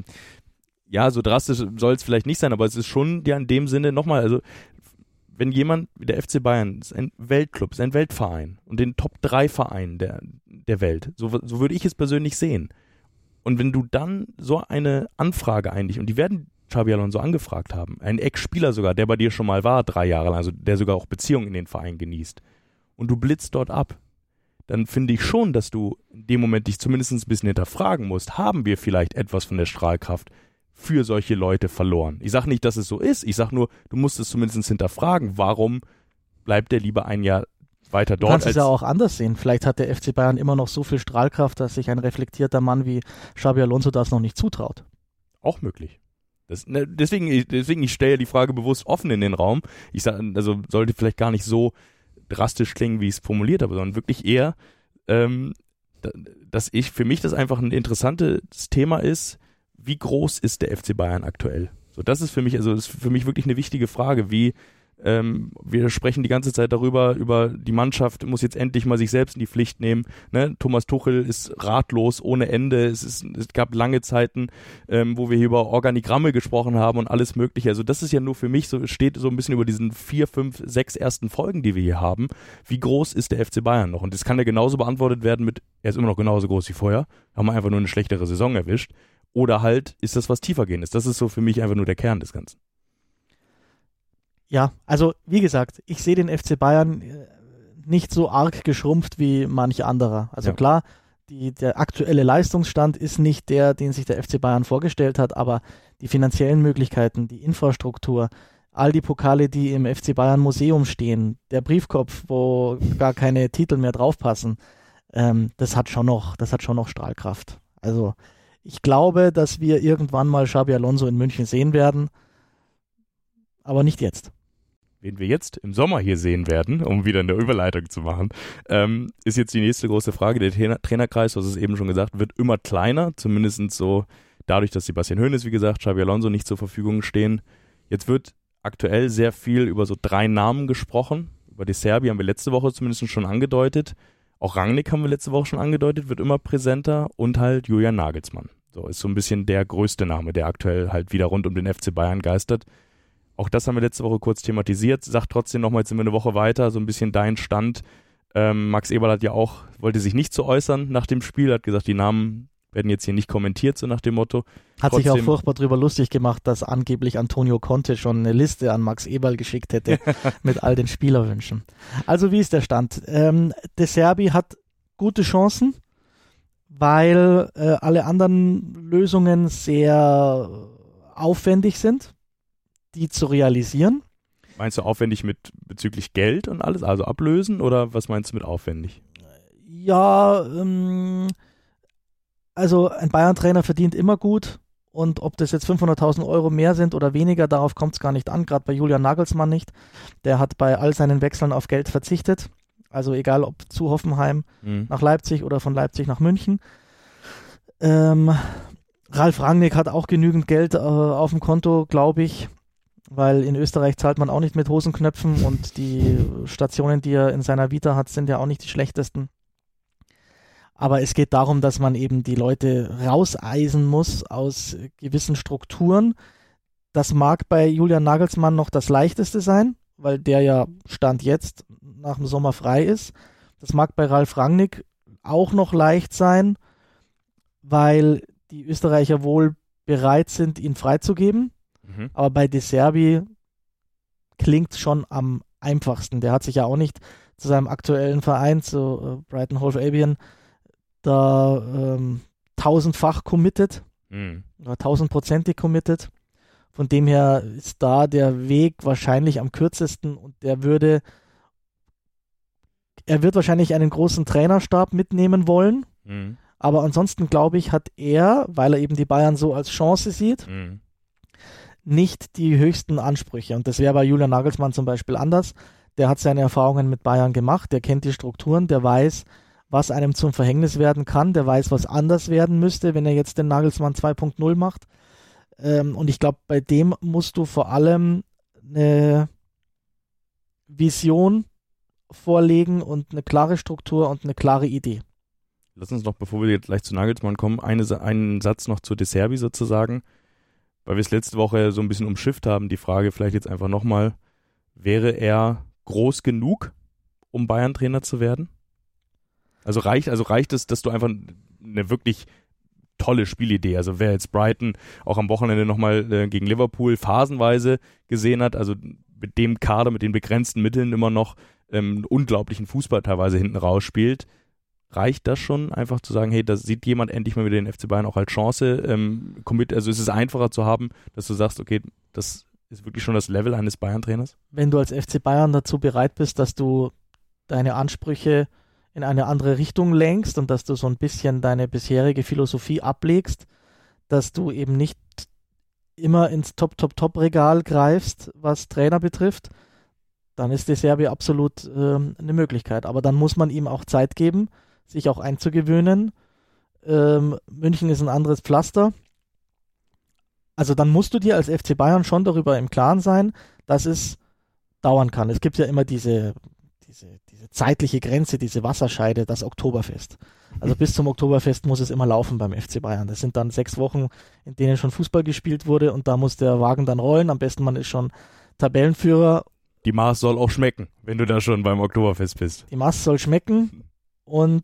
Ja, so drastisch soll es vielleicht nicht sein, aber es ist schon ja in dem Sinne nochmal, also wenn jemand wie der FC Bayern, ist ein Weltclub, ist ein Weltverein und den Top-3-Verein der Welt, so würde ich es persönlich sehen. Und wenn du dann so eine Anfrage eigentlich, und die werden Xabi Alonso angefragt haben, ein Ex-Spieler sogar, der bei dir schon mal war, 3 Jahre lang, also der sogar auch Beziehungen in den Verein genießt, und du blitzt dort ab, dann finde ich schon, dass du in dem Moment dich zumindest ein bisschen hinterfragen musst, haben wir vielleicht etwas von der Strahlkraft für solche Leute verloren? Ich sage nicht, dass es so ist, ich sage nur, du musst es zumindest hinterfragen, warum bleibt der lieber ein Jahr weiter dort? Du kannst es ja auch anders sehen. Vielleicht hat der FC Bayern immer noch so viel Strahlkraft, dass sich ein reflektierter Mann wie Xabi Alonso das noch nicht zutraut. Auch möglich. Deswegen, ich stelle die Frage bewusst offen in den Raum. Ich sage, also sollte vielleicht gar nicht so drastisch klingen, wie ich es formuliert habe, sondern wirklich eher, dass für mich das einfach ein interessantes Thema ist, wie groß ist der FC Bayern aktuell? So, das ist für mich wirklich eine wichtige Frage, wir sprechen die ganze Zeit über die Mannschaft, muss jetzt endlich mal sich selbst in die Pflicht nehmen. Ne? Thomas Tuchel ist ratlos ohne Ende. Es gab lange Zeiten, wo wir hier über Organigramme gesprochen haben und alles Mögliche. Also das ist ja nur für mich steht so ein bisschen über diesen 4, 5, 6 ersten Folgen, die wir hier haben. Wie groß ist der FC Bayern noch? Und das kann ja genauso beantwortet werden mit, er ist immer noch genauso groß wie vorher. Haben wir einfach nur eine schlechtere Saison erwischt. Oder halt, ist das was tiefergehendes? Das ist so für mich einfach nur der Kern des Ganzen. Ja, also wie gesagt, ich sehe den FC Bayern nicht so arg geschrumpft wie manch anderer. Also klar, der aktuelle Leistungsstand ist nicht der, den sich der FC Bayern vorgestellt hat, aber die finanziellen Möglichkeiten, die Infrastruktur, all die Pokale, die im FC Bayern Museum stehen, der Briefkopf, wo gar keine Titel mehr draufpassen, das hat schon noch Strahlkraft. Also ich glaube, dass wir irgendwann mal Xabi Alonso in München sehen werden, aber nicht jetzt. Wen wir jetzt im Sommer hier sehen werden, um wieder eine Überleitung zu machen, ist jetzt die nächste große Frage. Der Trainerkreis, du hast es eben schon gesagt, wird immer kleiner, zumindest so dadurch, dass Sebastian Hoeneß, wie gesagt, Xabi Alonso nicht zur Verfügung stehen. Jetzt wird aktuell sehr viel über so 3 Namen gesprochen. Über De Zerbi haben wir letzte Woche zumindest schon angedeutet. Auch Rangnick haben wir letzte Woche schon angedeutet, wird immer präsenter. Und halt Julian Nagelsmann. So ist so ein bisschen der größte Name, der aktuell halt wieder rund um den FC Bayern geistert. Auch das haben wir letzte Woche kurz thematisiert. Sag trotzdem nochmal, jetzt sind wir eine Woche weiter, so ein bisschen dein Stand. Max Eberl hat ja auch, wollte sich nicht zu äußern nach dem Spiel, hat gesagt, die Namen werden jetzt hier nicht kommentiert, so nach dem Motto. Hat sich auch furchtbar drüber lustig gemacht, dass angeblich Antonio Conte schon eine Liste an Max Eberl geschickt hätte mit all den Spielerwünschen. Also wie ist der Stand? De Zerbi hat gute Chancen, weil alle anderen Lösungen sehr aufwendig sind, die zu realisieren. Meinst du aufwendig mit bezüglich Geld und alles, also ablösen, oder was meinst du mit aufwendig? Ja, also ein Bayern-Trainer verdient immer gut und ob das jetzt 500.000 Euro mehr sind oder weniger, darauf kommt es gar nicht an, gerade bei Julian Nagelsmann nicht. Der hat bei all seinen Wechseln auf Geld verzichtet, also egal ob zu Hoffenheim nach Leipzig oder von Leipzig nach München. Ralf Rangnick hat auch genügend Geld auf dem Konto, glaube ich, weil in Österreich zahlt man auch nicht mit Hosenknöpfen und die Stationen, die er in seiner Vita hat, sind ja auch nicht die schlechtesten. Aber es geht darum, dass man eben die Leute rauseisen muss aus gewissen Strukturen. Das mag bei Julian Nagelsmann noch das Leichteste sein, weil der ja Stand jetzt nach dem Sommer frei ist. Das mag bei Ralf Rangnick auch noch leicht sein, weil die Österreicher wohl bereit sind, ihn freizugeben. Aber bei De Zerbi klingt es schon am einfachsten. Der hat sich ja auch nicht zu seinem aktuellen Verein, zu Brighton Hove Albion, da 1000-fach committed, oder 1000%ig committed. Von dem her ist da der Weg wahrscheinlich am kürzesten und er wird wahrscheinlich einen großen Trainerstab mitnehmen wollen. Aber ansonsten glaube ich, hat er, weil er eben die Bayern so als Chance sieht, nicht die höchsten Ansprüche. Und das wäre bei Julian Nagelsmann zum Beispiel anders. Der hat seine Erfahrungen mit Bayern gemacht, der kennt die Strukturen, der weiß, was einem zum Verhängnis werden kann, der weiß, was anders werden müsste, wenn er jetzt den Nagelsmann 2.0 macht. Und ich glaube, bei dem musst du vor allem eine Vision vorlegen und eine klare Struktur und eine klare Idee. Lass uns noch, bevor wir jetzt gleich zu Nagelsmann kommen, einen Satz noch zu De Zerbi sozusagen, weil wir es letzte Woche so ein bisschen umschifft haben, die Frage vielleicht jetzt einfach nochmal, wäre er groß genug, um Bayern-Trainer zu werden? Also reicht es, dass du einfach eine wirklich tolle Spielidee, also wer jetzt Brighton auch am Wochenende nochmal gegen Liverpool phasenweise gesehen hat, also mit dem Kader, mit den begrenzten Mitteln immer noch einen unglaublichen Fußball teilweise hinten raus spielt, reicht das schon, einfach zu sagen, hey, da sieht jemand endlich mal wieder den FC Bayern auch als Chance, also ist es einfacher zu haben, dass du sagst, okay, das ist wirklich schon das Level eines Bayern-Trainers? Wenn du als FC Bayern dazu bereit bist, dass du deine Ansprüche in eine andere Richtung lenkst und dass du so ein bisschen deine bisherige Philosophie ablegst, dass du eben nicht immer ins Top-Regal greifst, was Trainer betrifft, dann ist De Zerbi absolut eine Möglichkeit. Aber dann muss man ihm auch Zeit geben, sich auch einzugewöhnen. München ist ein anderes Pflaster. Also dann musst du dir als FC Bayern schon darüber im Klaren sein, dass es dauern kann. Es gibt ja immer diese zeitliche Grenze, diese Wasserscheide, das Oktoberfest. Also bis zum Oktoberfest muss es immer laufen beim FC Bayern. Das sind dann 6 Wochen, in denen schon Fußball gespielt wurde und da muss der Wagen dann rollen. Am besten man ist schon Tabellenführer. Die Maß soll auch schmecken, wenn du da schon beim Oktoberfest bist. Die Maß soll schmecken und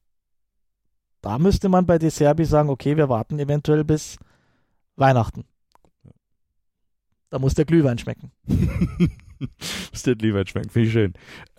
da müsste man bei De Zerbi sagen, okay, wir warten eventuell bis Weihnachten. Da muss der Glühwein schmecken. Muss der Glühwein schmecken, finde ich schön.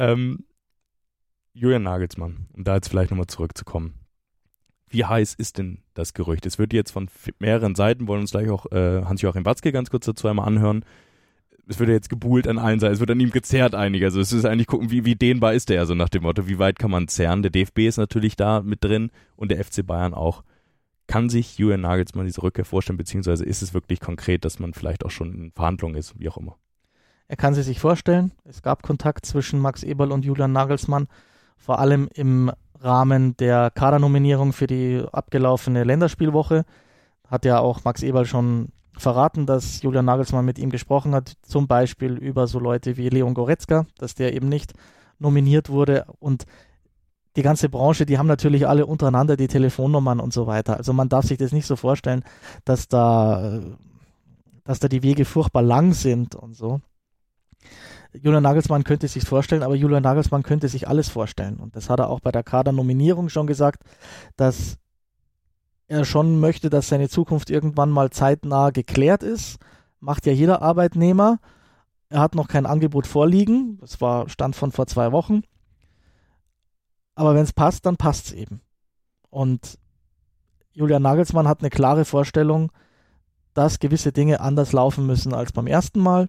Julian Nagelsmann, um da jetzt vielleicht nochmal zurückzukommen. Wie heiß ist denn das Gerücht? Es wird jetzt von mehreren Seiten, wollen uns gleich auch Hans-Joachim Watzke ganz kurz dazu einmal anhören. es wird ja jetzt gebuhlt an allen Seiten, es wird an ihm gezerrt einiger. Also es ist eigentlich gucken, wie dehnbar ist der, so nach dem Motto, wie weit kann man zerren. Der DFB ist natürlich da mit drin und der FC Bayern auch. Kann sich Julian Nagelsmann diese Rückkehr vorstellen, beziehungsweise ist es wirklich konkret, dass man vielleicht auch schon in Verhandlungen ist, wie auch immer? Er kann sie sich vorstellen. Es gab Kontakt zwischen Max Eberl und Julian Nagelsmann, vor allem im Rahmen der Kadernominierung für die abgelaufene Länderspielwoche. Hat ja auch Max Eberl schon verraten, dass Julian Nagelsmann mit ihm gesprochen hat, zum Beispiel über so Leute wie Leon Goretzka, dass der eben nicht nominiert wurde, und die ganze Branche, die haben natürlich alle untereinander die Telefonnummern und so weiter. Also man darf sich das nicht so vorstellen, dass da die Wege furchtbar lang sind und so. Julian Nagelsmann könnte sich vorstellen, aber Julian Nagelsmann könnte sich alles vorstellen. Und das hat er auch bei der Kadernominierung schon gesagt, dass er schon möchte, dass seine Zukunft irgendwann mal zeitnah geklärt ist. Macht ja jeder Arbeitnehmer. Er hat noch kein Angebot vorliegen. Das war Stand von vor 2 Wochen. Aber wenn es passt, dann passt es eben. Und Julian Nagelsmann hat eine klare Vorstellung, dass gewisse Dinge anders laufen müssen als beim ersten Mal.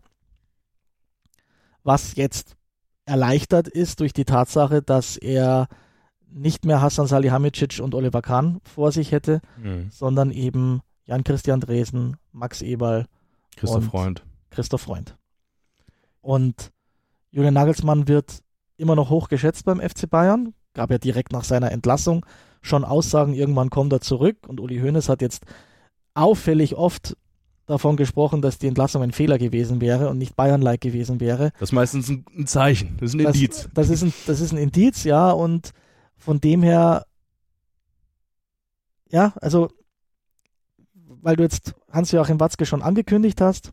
Was jetzt erleichtert ist durch die Tatsache, dass er nicht mehr Hasan Salihamidzic und Oliver Kahn vor sich hätte, sondern eben Jan-Christian Dresen, Max Eberl, Christoph Freund. Und Julian Nagelsmann wird immer noch hoch geschätzt beim FC Bayern. Gab ja direkt nach seiner Entlassung schon Aussagen, irgendwann kommt er zurück. Und Uli Hoeneß hat jetzt auffällig oft davon gesprochen, dass die Entlassung ein Fehler gewesen wäre und nicht Bayern-like gewesen wäre. Das ist meistens ein Zeichen, das ist ein Indiz. Das ist ein Indiz, ja, und von dem her, ja, also, weil du jetzt Hans-Joachim Watzke schon angekündigt hast,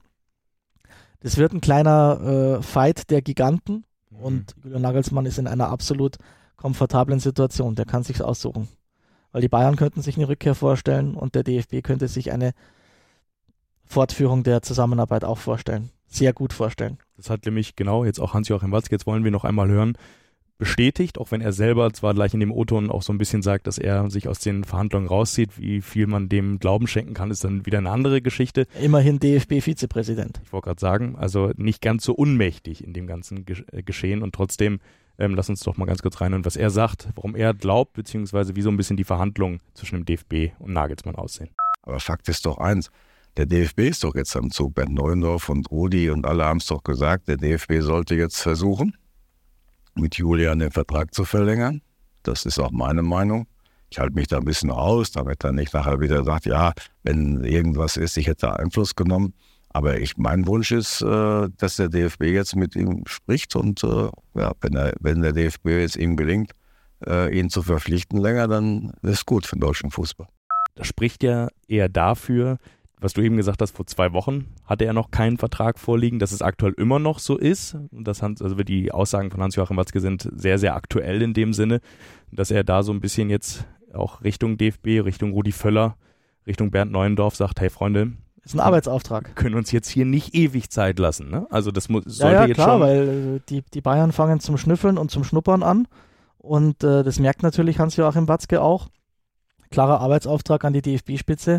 das wird ein kleiner Fight der Giganten und Julian Nagelsmann ist in einer absolut komfortablen Situation, der kann sich's aussuchen. Weil die Bayern könnten sich eine Rückkehr vorstellen und der DFB könnte sich eine Fortführung der Zusammenarbeit auch vorstellen. Sehr gut vorstellen. Das hat nämlich genau jetzt auch Hans-Joachim Watzke, jetzt wollen wir noch einmal hören, bestätigt, auch wenn er selber zwar gleich in dem O-Ton auch so ein bisschen sagt, dass er sich aus den Verhandlungen rauszieht, wie viel man dem Glauben schenken kann, ist dann wieder eine andere Geschichte. Immerhin DFB-Vizepräsident. Ich wollte gerade sagen, also nicht ganz so unmächtig in dem ganzen Geschehen und trotzdem lass uns doch mal ganz kurz reinhören, was er sagt, warum er glaubt, beziehungsweise wie so ein bisschen die Verhandlungen zwischen dem DFB und Nagelsmann aussehen. Aber Fakt ist doch eins, der DFB ist doch jetzt am Zug. Bernd Neuendorf und Rudi und alle haben es doch gesagt, der DFB sollte jetzt versuchen, mit Julian den Vertrag zu verlängern. Das ist auch meine Meinung. Ich halte mich da ein bisschen raus, damit er nicht nachher wieder sagt, ja, wenn irgendwas ist, ich hätte Einfluss genommen. Aber mein Wunsch ist, dass der DFB jetzt mit ihm spricht und wenn der DFB jetzt ihm gelingt, ihn zu verpflichten länger, dann ist es gut für den deutschen Fußball. Das spricht ja eher dafür, was du eben gesagt hast, vor 2 Wochen hatte er noch keinen Vertrag vorliegen, dass es aktuell immer noch so ist. Und also die Aussagen von Hans-Joachim Watzke sind sehr, sehr aktuell in dem Sinne, dass er da so ein bisschen jetzt auch Richtung DFB, Richtung Rudi Völler, Richtung Bernd Neuendorf sagt, hey Freunde, das ist ein Arbeitsauftrag. Können uns jetzt hier nicht ewig Zeit lassen. Ne? Also das sollte jetzt klar, schon... weil die Bayern fangen zum Schnüffeln und zum Schnuppern an und das merkt natürlich Hans-Joachim Watzke auch. Klarer Arbeitsauftrag an die DFB-Spitze,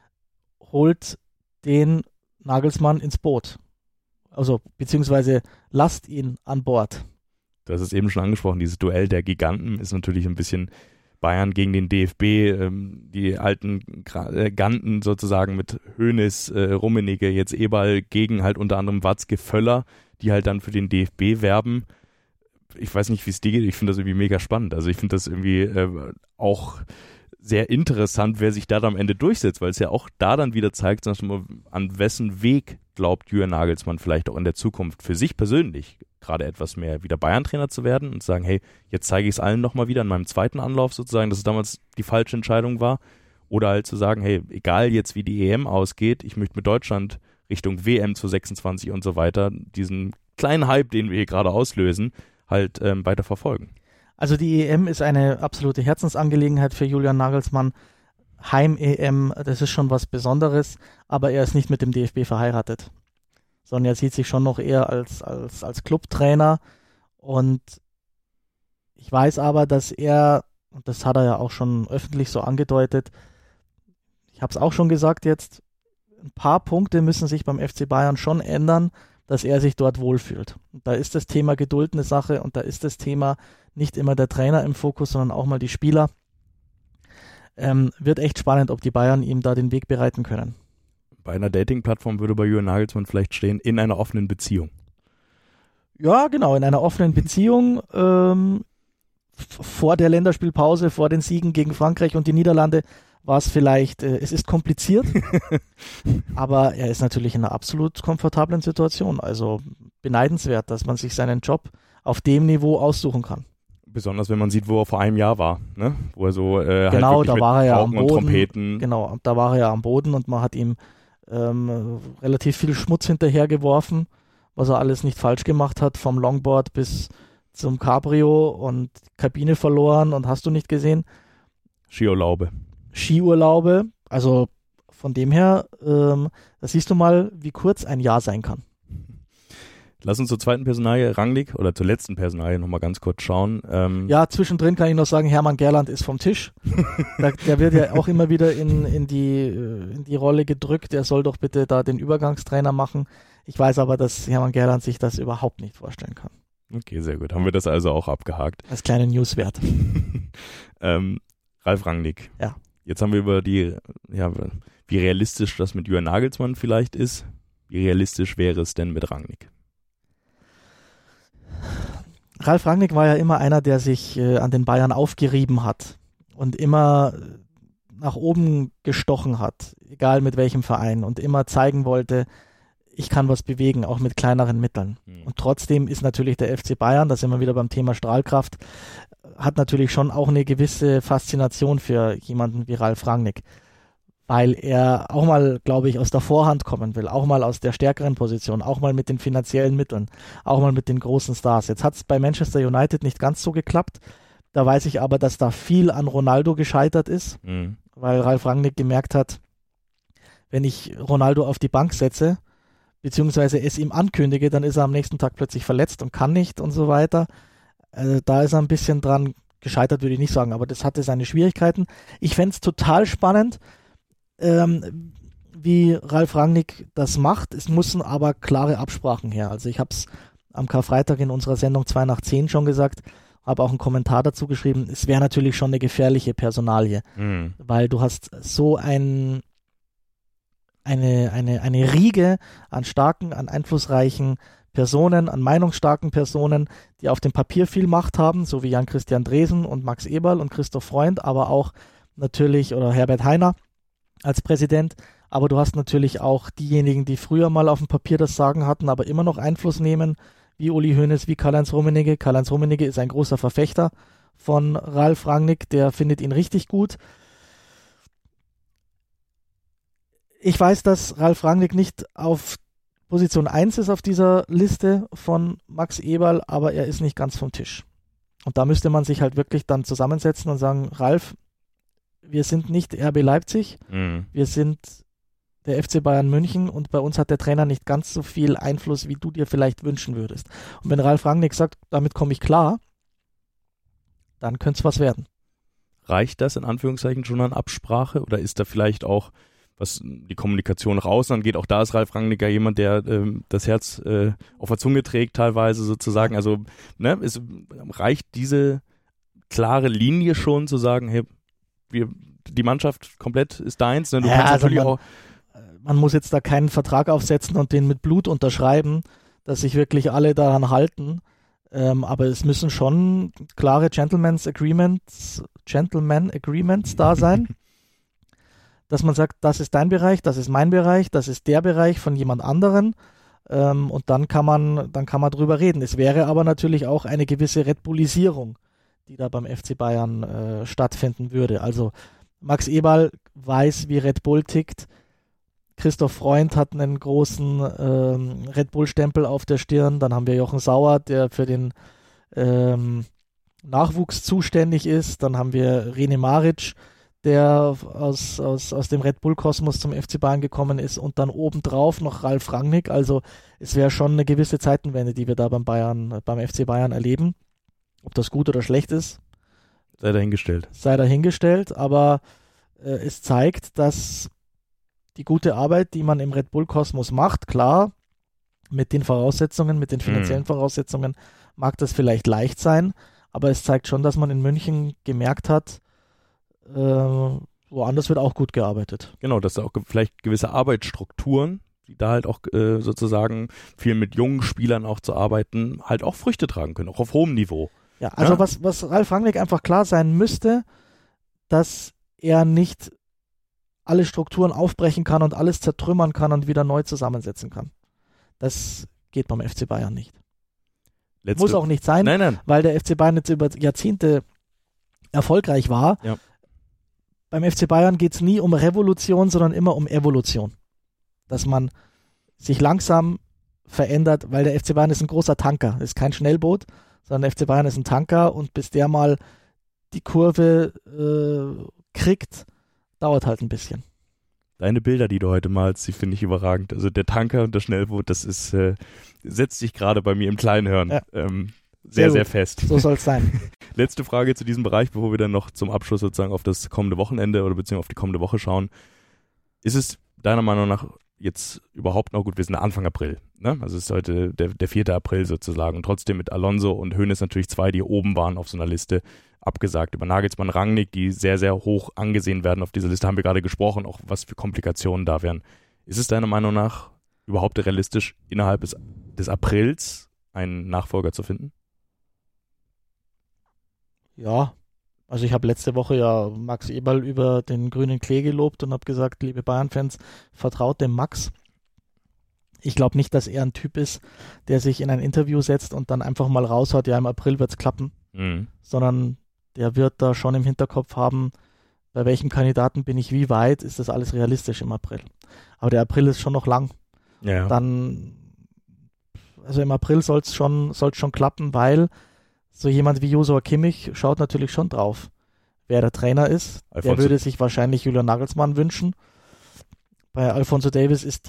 holt den Nagelsmann ins Boot. Also beziehungsweise lasst ihn an Bord. Du hast es eben schon angesprochen, dieses Duell der Giganten ist natürlich ein bisschen Bayern gegen den DFB, die alten Ganten sozusagen mit Hoeneß, Rummenigge, jetzt Eberl gegen halt unter anderem Watzke, Völler, die halt dann für den DFB werben. Ich weiß nicht, wie es dir geht, ich finde das irgendwie mega spannend. Also ich finde das irgendwie auch sehr interessant, wer sich da am Ende durchsetzt, weil es ja auch da dann wieder zeigt, an wessen Weg glaubt Julian Nagelsmann vielleicht auch in der Zukunft für sich persönlich gerade etwas mehr wieder Bayern-Trainer zu werden und sagen, hey, jetzt zeige ich es allen nochmal wieder in meinem zweiten Anlauf sozusagen, dass es damals die falsche Entscheidung war. Oder halt zu sagen, hey, egal jetzt wie die EM ausgeht, ich möchte mit Deutschland Richtung WM zu 26 und so weiter diesen kleinen Hype, den wir hier gerade auslösen, halt weiter verfolgen. Also die EM ist eine absolute Herzensangelegenheit für Julian Nagelsmann. Heim-EM, das ist schon was Besonderes, aber er ist nicht mit dem DFB verheiratet, sondern er sieht sich schon noch eher als Clubtrainer und ich weiß aber, dass er, und das hat er ja auch schon öffentlich so angedeutet, ich habe es auch schon gesagt jetzt, ein paar Punkte müssen sich beim FC Bayern schon ändern, dass er sich dort wohlfühlt. Und da ist das Thema Geduld eine Sache und da ist das Thema nicht immer der Trainer im Fokus, sondern auch mal die Spieler. Wird echt spannend, ob die Bayern ihm da den Weg bereiten können. Bei einer Dating-Plattform würde bei Julian Nagelsmann vielleicht stehen, in einer offenen Beziehung. Ja, genau, in einer offenen Beziehung vor der Länderspielpause, vor den Siegen gegen Frankreich und die Niederlande war es vielleicht, es ist kompliziert, aber er ist natürlich in einer absolut komfortablen Situation. Also beneidenswert, dass man sich seinen Job auf dem Niveau aussuchen kann. Besonders wenn man sieht, wo er vor einem Jahr war, ne? Wo er so genau, halt da war er ja am Boden. Trompeten. Genau, da war er ja am Boden und man hat ihm relativ viel Schmutz hinterhergeworfen, was er alles nicht falsch gemacht hat, vom Longboard bis zum Cabrio und Kabine verloren und hast du nicht gesehen. Skiurlaube, also von dem her, da siehst du mal, wie kurz ein Jahr sein kann. Lass uns zur zweiten Personalie Rangnick oder zur letzten Personalie nochmal ganz kurz schauen. Ja, zwischendrin kann ich noch sagen, Hermann Gerland ist vom Tisch. Der wird ja auch immer wieder in die Rolle gedrückt, der soll doch bitte da den Übergangstrainer machen. Ich weiß aber, dass Hermann Gerland sich das überhaupt nicht vorstellen kann. Okay, sehr gut. Haben wir das also auch abgehakt. Als kleine Newswert. Ralf Rangnick. Ja. Jetzt haben wir über wie realistisch das mit Julian Nagelsmann vielleicht ist. Wie realistisch wäre es denn mit Rangnick? Ralf Rangnick war ja immer einer, der sich an den Bayern aufgerieben hat und immer nach oben gestochen hat, egal mit welchem Verein, und immer zeigen wollte, ich kann was bewegen, auch mit kleineren Mitteln. Und trotzdem ist natürlich der FC Bayern, da sind wir wieder beim Thema Strahlkraft, hat natürlich schon auch eine gewisse Faszination für jemanden wie Ralf Rangnick, weil er auch mal, glaube ich, aus der Vorhand kommen will, auch mal aus der stärkeren Position, auch mal mit den finanziellen Mitteln, auch mal mit den großen Stars. Jetzt hat es bei Manchester United nicht ganz so geklappt. Da weiß ich aber, dass da viel an Ronaldo gescheitert ist, weil Ralf Rangnick gemerkt hat, wenn ich Ronaldo auf die Bank setze, beziehungsweise es ihm ankündige, dann ist er am nächsten Tag plötzlich verletzt und kann nicht und so weiter. Also da ist er ein bisschen dran gescheitert, würde ich nicht sagen, aber das hatte seine Schwierigkeiten. Ich fände es total spannend, wie Ralf Rangnick das macht. Es müssen aber klare Absprachen her. Also ich habe es am Karfreitag in unserer Sendung 2 nach 10 schon gesagt, habe auch einen Kommentar dazu geschrieben. Es wäre natürlich schon eine gefährliche Personalie, weil du hast so eine Riege an starken, an einflussreichen Personen, an meinungsstarken Personen, die auf dem Papier viel Macht haben, so wie Jan-Christian Dresen und Max Eberl und Christoph Freund, aber auch natürlich, oder Herbert Hainer als Präsident, aber du hast natürlich auch diejenigen, die früher mal auf dem Papier das Sagen hatten, aber immer noch Einfluss nehmen, wie Uli Hoeneß, wie Karl-Heinz Rummenigge. Karl-Heinz Rummenigge ist ein großer Verfechter von Ralf Rangnick, der findet ihn richtig gut. Ich weiß, dass Ralf Rangnick nicht auf Position 1 ist auf dieser Liste von Max Eberl, aber er ist nicht ganz vom Tisch. Und da müsste man sich halt wirklich dann zusammensetzen und sagen, Ralf, wir sind nicht RB Leipzig, wir sind der FC Bayern München und bei uns hat der Trainer nicht ganz so viel Einfluss, wie du dir vielleicht wünschen würdest. Und wenn Ralf Rangnick sagt, damit komme ich klar, dann könnte es was werden. Reicht das in Anführungszeichen schon an Absprache oder ist da vielleicht auch was die Kommunikation raus? Dann geht auch da ist Ralf Rangnick ja jemand, der das Herz auf der Zunge trägt teilweise sozusagen. Also reicht diese klare Linie schon zu sagen, hey, die Mannschaft komplett ist deins. Ne? Du kannst also natürlich man muss jetzt da keinen Vertrag aufsetzen und den mit Blut unterschreiben, dass sich wirklich alle daran halten. Aber es müssen schon klare Gentleman Agreements da sein, dass man sagt, das ist dein Bereich, das ist mein Bereich, das ist der Bereich von jemand anderen. Und dann kann man drüber reden. Es wäre aber natürlich auch eine gewisse Red Bullisierung, die da beim FC Bayern stattfinden würde. Also Max Eberl weiß, wie Red Bull tickt. Christoph Freund hat einen großen Red Bull-Stempel auf der Stirn. Dann haben wir Jochen Sauer, der für den Nachwuchs zuständig ist. Dann haben wir René Maric, der aus dem Red Bull-Kosmos zum FC Bayern gekommen ist. Und dann obendrauf noch Ralf Rangnick. Also es wäre schon eine gewisse Zeitenwende, die wir da beim FC Bayern erleben. Ob das gut oder schlecht ist, sei dahingestellt, aber es zeigt, dass die gute Arbeit, die man im Red Bull Kosmos macht, klar, Mit den Voraussetzungen, mit den finanziellen Voraussetzungen mag das vielleicht leicht sein, aber es zeigt schon, dass man in München gemerkt hat, woanders wird auch gut gearbeitet. Genau, dass da auch vielleicht gewisse Arbeitsstrukturen, die da halt auch sozusagen viel mit jungen Spielern auch zu arbeiten, halt auch Früchte tragen können, auch auf hohem Niveau. Ja, also was Ralf Rangnick einfach klar sein müsste, dass er nicht alle Strukturen aufbrechen kann und alles zertrümmern kann und wieder neu zusammensetzen kann. Das geht beim FC Bayern nicht. Muss auch nicht sein, nein. Weil der FC Bayern jetzt über Jahrzehnte erfolgreich war. Ja. Beim FC Bayern geht es nie um Revolution, sondern immer um Evolution. Dass man sich langsam verändert, weil der FC Bayern ist ein großer Tanker, ist kein Schnellboot, sondern der FC Bayern ist ein Tanker und bis der mal die Kurve kriegt, dauert halt ein bisschen. Deine Bilder, die du heute malst, die finde ich überragend. Also der Tanker und das Schnellboot, das ist setzt sich gerade bei mir im Kleinhirn sehr fest. So soll es sein. Letzte Frage zu diesem Bereich, bevor wir dann noch zum Abschluss sozusagen auf das kommende Wochenende oder beziehungsweise auf die kommende Woche schauen. Ist es deiner Meinung nach jetzt überhaupt noch gut? Wir sind Anfang April, ne? Also es ist heute der 4. April sozusagen und trotzdem mit Alonso und Hoeneß natürlich 2, die oben waren auf so einer Liste, abgesagt. Über Nagelsmann, Rangnick, die sehr, sehr hoch angesehen werden auf dieser Liste, haben wir gerade gesprochen, auch was für Komplikationen da wären. Ist es deiner Meinung nach überhaupt realistisch, innerhalb des Aprils einen Nachfolger zu finden? Ja, also ich habe letzte Woche ja Max Eberl über den grünen Klee gelobt und habe gesagt, liebe Bayern-Fans, vertraut dem Max. Ich glaube nicht, dass er ein Typ ist, der sich in ein Interview setzt und dann einfach mal raushaut, ja, im April wird es klappen, sondern der wird da schon im Hinterkopf haben, bei welchem Kandidaten bin ich wie weit, ist das alles realistisch im April. Aber der April ist schon noch lang. Ja. Dann, also im April soll es schon klappen, weil so jemand wie Joshua Kimmich schaut natürlich schon drauf, wer der Trainer ist. Der würde sich wahrscheinlich Julian Nagelsmann wünschen. Bei Alphonso Davies ist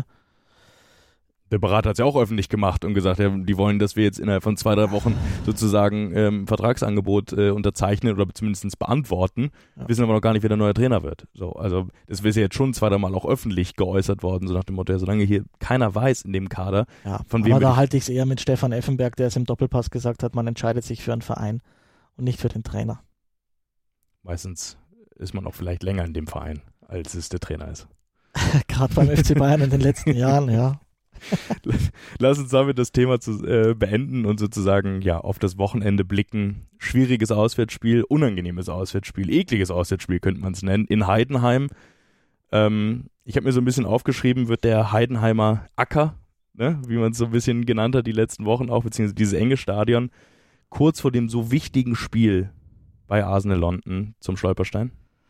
der Berater hat es ja auch öffentlich gemacht und gesagt, ja, die wollen, dass wir jetzt innerhalb von 2-3 Wochen sozusagen Vertragsangebot unterzeichnen oder zumindest beantworten, wissen aber noch gar nicht, wer der neue Trainer wird. So, also das ist ja jetzt schon 2-3 Mal auch öffentlich geäußert worden, so nach dem Motto, ja, solange hier keiner weiß in dem Kader, von wem. Aber da halte ich es eher mit Stefan Effenberg, der es im Doppelpass gesagt hat, man entscheidet sich für einen Verein und nicht für den Trainer. Meistens ist man auch vielleicht länger in dem Verein, als es der Trainer ist. Gerade beim FC Bayern in den letzten Jahren, ja. Lass uns damit das Thema beenden und sozusagen auf das Wochenende blicken. Schwieriges Auswärtsspiel, unangenehmes Auswärtsspiel, ekliges Auswärtsspiel könnte man es nennen, in Heidenheim. Ich habe mir so ein bisschen aufgeschrieben, wird der Heidenheimer Acker, ne, wie man es so ein bisschen genannt hat die letzten Wochen auch, beziehungsweise dieses enge Stadion, kurz vor dem so wichtigen Spiel bei Arsenal London zum Stolperstein?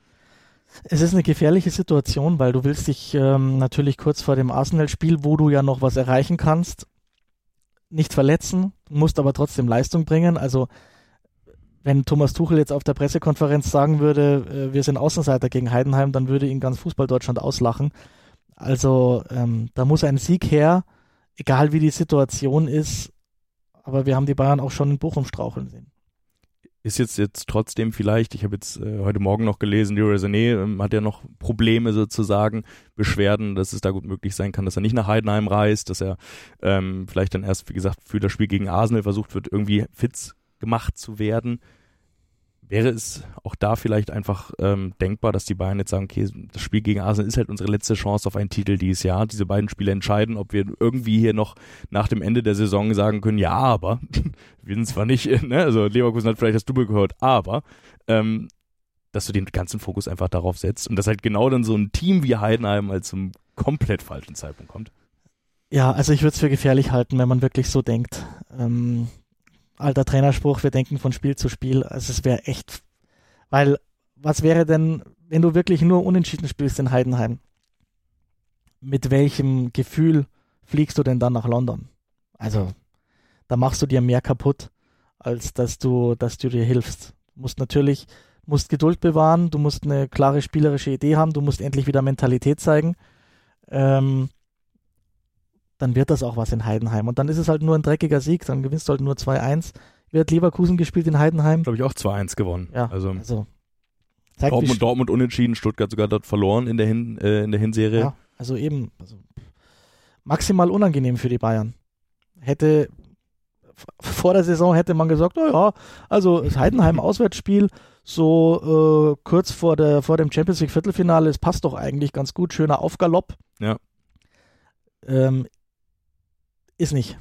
Es ist eine gefährliche Situation, weil du willst dich natürlich kurz vor dem Arsenal-Spiel, wo du ja noch was erreichen kannst, nicht verletzen, musst aber trotzdem Leistung bringen. Also wenn Thomas Tuchel jetzt auf der Pressekonferenz sagen würde, wir sind Außenseiter gegen Heidenheim, dann würde ihn ganz Fußball-Deutschland auslachen. Also da muss ein Sieg her, egal wie die Situation ist, aber wir haben die Bayern auch schon in Bochum straucheln sehen. Ist jetzt trotzdem vielleicht, ich habe jetzt heute Morgen noch gelesen, Leroy Sané hat ja noch Probleme sozusagen, Beschwerden, dass es da gut möglich sein kann, dass er nicht nach Heidenheim reist, dass er vielleicht dann erst, wie gesagt, für das Spiel gegen Arsenal versucht wird, irgendwie fit gemacht zu werden. Wäre es auch da vielleicht einfach denkbar, dass die Bayern jetzt sagen, okay, das Spiel gegen Arsenal ist halt unsere letzte Chance auf einen Titel dieses Jahr. Diese beiden Spiele entscheiden, ob wir irgendwie hier noch nach dem Ende der Saison sagen können, ja, aber, wir sind zwar nicht, ne, also Leverkusen hat vielleicht das Double gehört, aber, dass du den ganzen Fokus einfach darauf setzt und dass halt genau dann so ein Team wie Heidenheim halt zum komplett falschen Zeitpunkt kommt. Ja, also ich würde es für gefährlich halten, wenn man wirklich so denkt. Alter Trainerspruch, wir denken von Spiel zu Spiel. Also es wäre echt, weil was wäre denn, wenn du wirklich nur unentschieden spielst in Heidenheim? Mit welchem Gefühl fliegst du denn dann nach London? Also da machst du dir mehr kaputt, als dass du dir hilfst. Du musst Geduld bewahren, du musst eine klare spielerische Idee haben, du musst endlich wieder Mentalität zeigen. Dann wird das auch was in Heidenheim. Und dann ist es halt nur ein dreckiger Sieg, dann gewinnst du halt nur 2-1. Wird Leverkusen gespielt in Heidenheim? Glaube ich auch 2-1 gewonnen. Ja, also Dortmund unentschieden, Stuttgart sogar dort verloren in der Hinserie. Ja, also eben. maximal unangenehm für die Bayern. Vor der Saison hätte man gesagt, also das Heidenheim-Auswärtsspiel, so kurz vor dem Champions League Viertelfinale, es passt doch eigentlich ganz gut, schöner Aufgalopp. Ja. Ist nicht.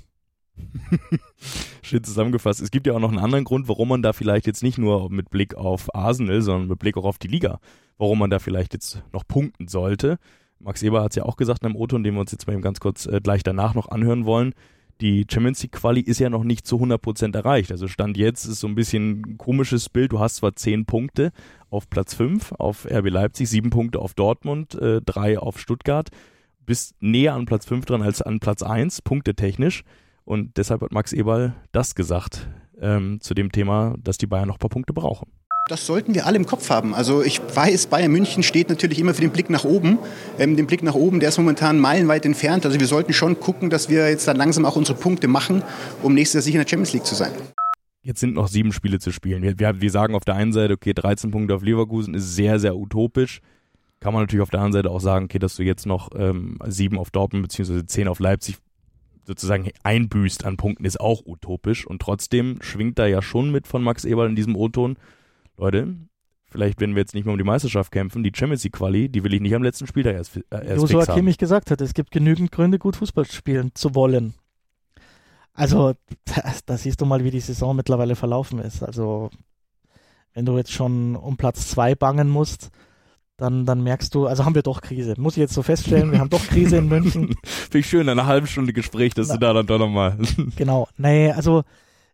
Schön zusammengefasst. Es gibt ja auch noch einen anderen Grund, warum man da vielleicht jetzt nicht nur mit Blick auf Arsenal, sondern mit Blick auch auf die Liga, warum man da vielleicht jetzt noch punkten sollte. Max Eber hat es ja auch gesagt in einem O-Ton, den wir uns jetzt mal eben ganz kurz gleich danach noch anhören wollen. Die Champions League Quali ist ja noch nicht zu 100% erreicht. Also Stand jetzt ist so ein bisschen ein komisches Bild. Du hast zwar 10 Punkte auf Platz 5 auf RB Leipzig, 7 Punkte auf Dortmund, 3 auf Stuttgart. Bist näher an Platz 5 dran als an Platz 1, punktetechnisch. Und deshalb hat Max Eberl das gesagt zu dem Thema, dass die Bayern noch ein paar Punkte brauchen. Das sollten wir alle im Kopf haben. Also ich weiß, Bayern München steht natürlich immer für den Blick nach oben. Den Blick nach oben, der ist momentan meilenweit entfernt. Also wir sollten schon gucken, dass wir jetzt dann langsam auch unsere Punkte machen, um nächstes Jahr sicher in der Champions League zu sein. Jetzt sind noch 7 Spiele zu spielen. Wir sagen auf der einen Seite, okay, 13 Punkte auf Leverkusen ist sehr, sehr utopisch. Kann man natürlich auf der anderen Seite auch sagen, okay, dass du jetzt noch 7 auf Dortmund bzw. 10 auf Leipzig sozusagen einbüßt an Punkten, ist auch utopisch. Und trotzdem schwingt da ja schon mit von Max Eberl in diesem O-Ton, Leute, vielleicht werden wir jetzt nicht mehr um die Meisterschaft kämpfen, die Champions League Quali, die will ich nicht am letzten Spieltag erst Joshua Kimmich gesagt hat, es gibt genügend Gründe, gut Fußball spielen zu wollen. Also, da siehst du mal, wie die Saison mittlerweile verlaufen ist. Also, wenn du jetzt schon um Platz 2 bangen musst, dann merkst du, also haben wir doch Krise. Muss ich jetzt so feststellen, wir haben doch Krise in München. Finde ich schön, eine halbe Stunde Gespräch, dass du da dann doch nochmal. Genau, nee, also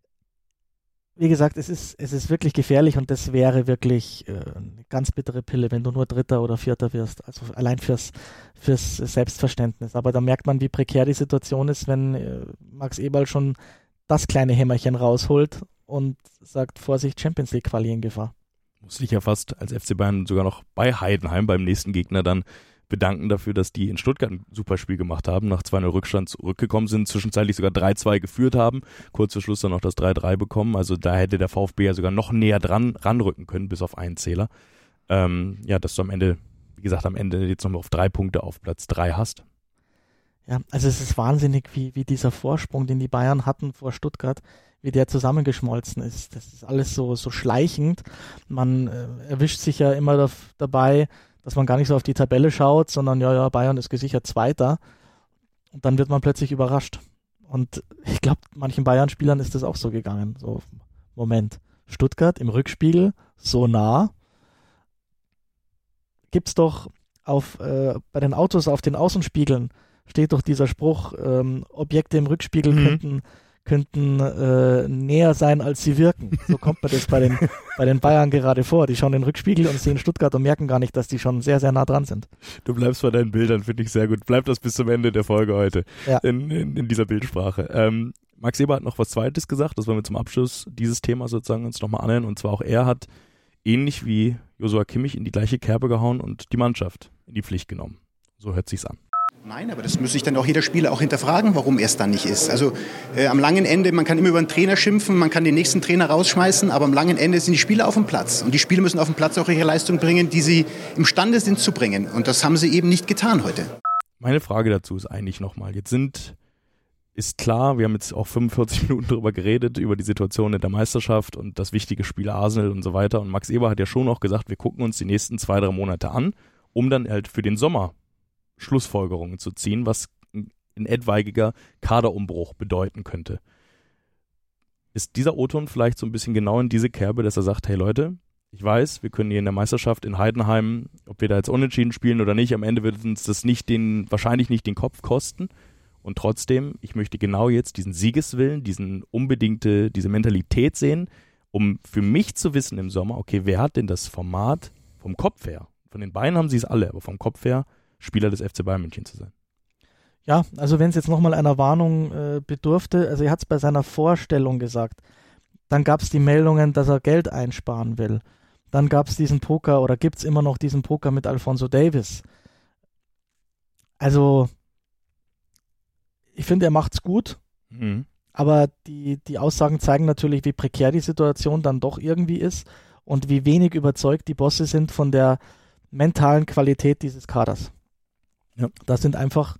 wie gesagt, es ist wirklich gefährlich und das wäre wirklich eine ganz bittere Pille, wenn du nur Dritter oder Vierter wirst, also allein fürs Selbstverständnis. Aber da merkt man, wie prekär die Situation ist, wenn Max Eberl schon das kleine Hämmerchen rausholt und sagt, Vorsicht, Champions League Quali in Gefahr. Muss ich ja fast als FC Bayern sogar noch bei Heidenheim beim nächsten Gegner dann bedanken dafür, dass die in Stuttgart ein super Spiel gemacht haben, nach 2-0 Rückstand zurückgekommen sind, zwischenzeitlich sogar 3-2 geführt haben, kurz vor Schluss dann noch das 3-3 bekommen, also da hätte der VfB ja sogar noch näher ranrücken können, bis auf einen Zähler. Dass du am Ende jetzt nochmal auf 3 Punkte auf Platz 3 hast. Ja, also es ist wahnsinnig, wie dieser Vorsprung, den die Bayern hatten vor Stuttgart, wie der zusammengeschmolzen ist. Das ist alles so schleichend. Man erwischt sich ja immer dabei, dass man gar nicht so auf die Tabelle schaut, sondern Bayern ist gesichert Zweiter und dann wird man plötzlich überrascht. Und ich glaube, manchen Bayern-Spielern ist das auch so gegangen. So, Moment, Stuttgart im Rückspiegel, so nah. Gibt's doch bei den Autos auf den Außenspiegeln steht doch dieser Spruch, Objekte im Rückspiegel könnten näher sein, als sie wirken. So kommt mir das bei den Bayern gerade vor. Die schauen in den Rückspiegel und sehen Stuttgart und merken gar nicht, dass die schon sehr, sehr nah dran sind. Du bleibst bei deinen Bildern, finde ich sehr gut. Bleib das bis zum Ende der Folge heute in dieser Bildsprache. Max Eber hat noch was Zweites gesagt, das wollen wir zum Abschluss dieses Thema sozusagen uns nochmal anhören. Und zwar auch er hat ähnlich wie Joshua Kimmich in die gleiche Kerbe gehauen und die Mannschaft in die Pflicht genommen. So hört sich's an. Nein, aber das muss sich dann auch jeder Spieler auch hinterfragen, warum er es dann nicht ist. Also am langen Ende, man kann immer über einen Trainer schimpfen, man kann den nächsten Trainer rausschmeißen, aber am langen Ende sind die Spieler auf dem Platz. Und die Spieler müssen auf dem Platz auch ihre Leistung bringen, die sie imstande sind zu bringen. Und das haben sie eben nicht getan heute. Meine Frage dazu ist eigentlich nochmal, ist klar, wir haben jetzt auch 45 Minuten darüber geredet, über die Situation in der Meisterschaft und das wichtige Spiel Arsenal und so weiter. Und Max Eber hat ja schon auch gesagt, wir gucken uns die nächsten 2-3 Monate an, um dann halt für den Sommer Schlussfolgerungen zu ziehen, was ein etwaiger Kaderumbruch bedeuten könnte. Ist dieser O-Ton vielleicht so ein bisschen genau in diese Kerbe, dass er sagt, hey Leute, ich weiß, wir können hier in der Meisterschaft in Heidenheim, ob wir da jetzt unentschieden spielen oder nicht, am Ende wird uns das wahrscheinlich nicht den Kopf kosten. Und trotzdem, ich möchte genau jetzt diesen Siegeswillen, diese Mentalität sehen, um für mich zu wissen im Sommer, okay, wer hat denn das Format vom Kopf her? Von den Beinen haben sie es alle, aber vom Kopf her Spieler des FC Bayern München zu sein. Ja, also wenn es jetzt nochmal einer Warnung bedurfte, also er hat es bei seiner Vorstellung gesagt, dann gab es die Meldungen, dass er Geld einsparen will. Dann gab es diesen Poker oder gibt es immer noch diesen Poker mit Alphonso Davies. Also ich finde, er macht's gut, aber die Aussagen zeigen natürlich, wie prekär die Situation dann doch irgendwie ist und wie wenig überzeugt die Bosse sind von der mentalen Qualität dieses Kaders. Ja. Das sind einfach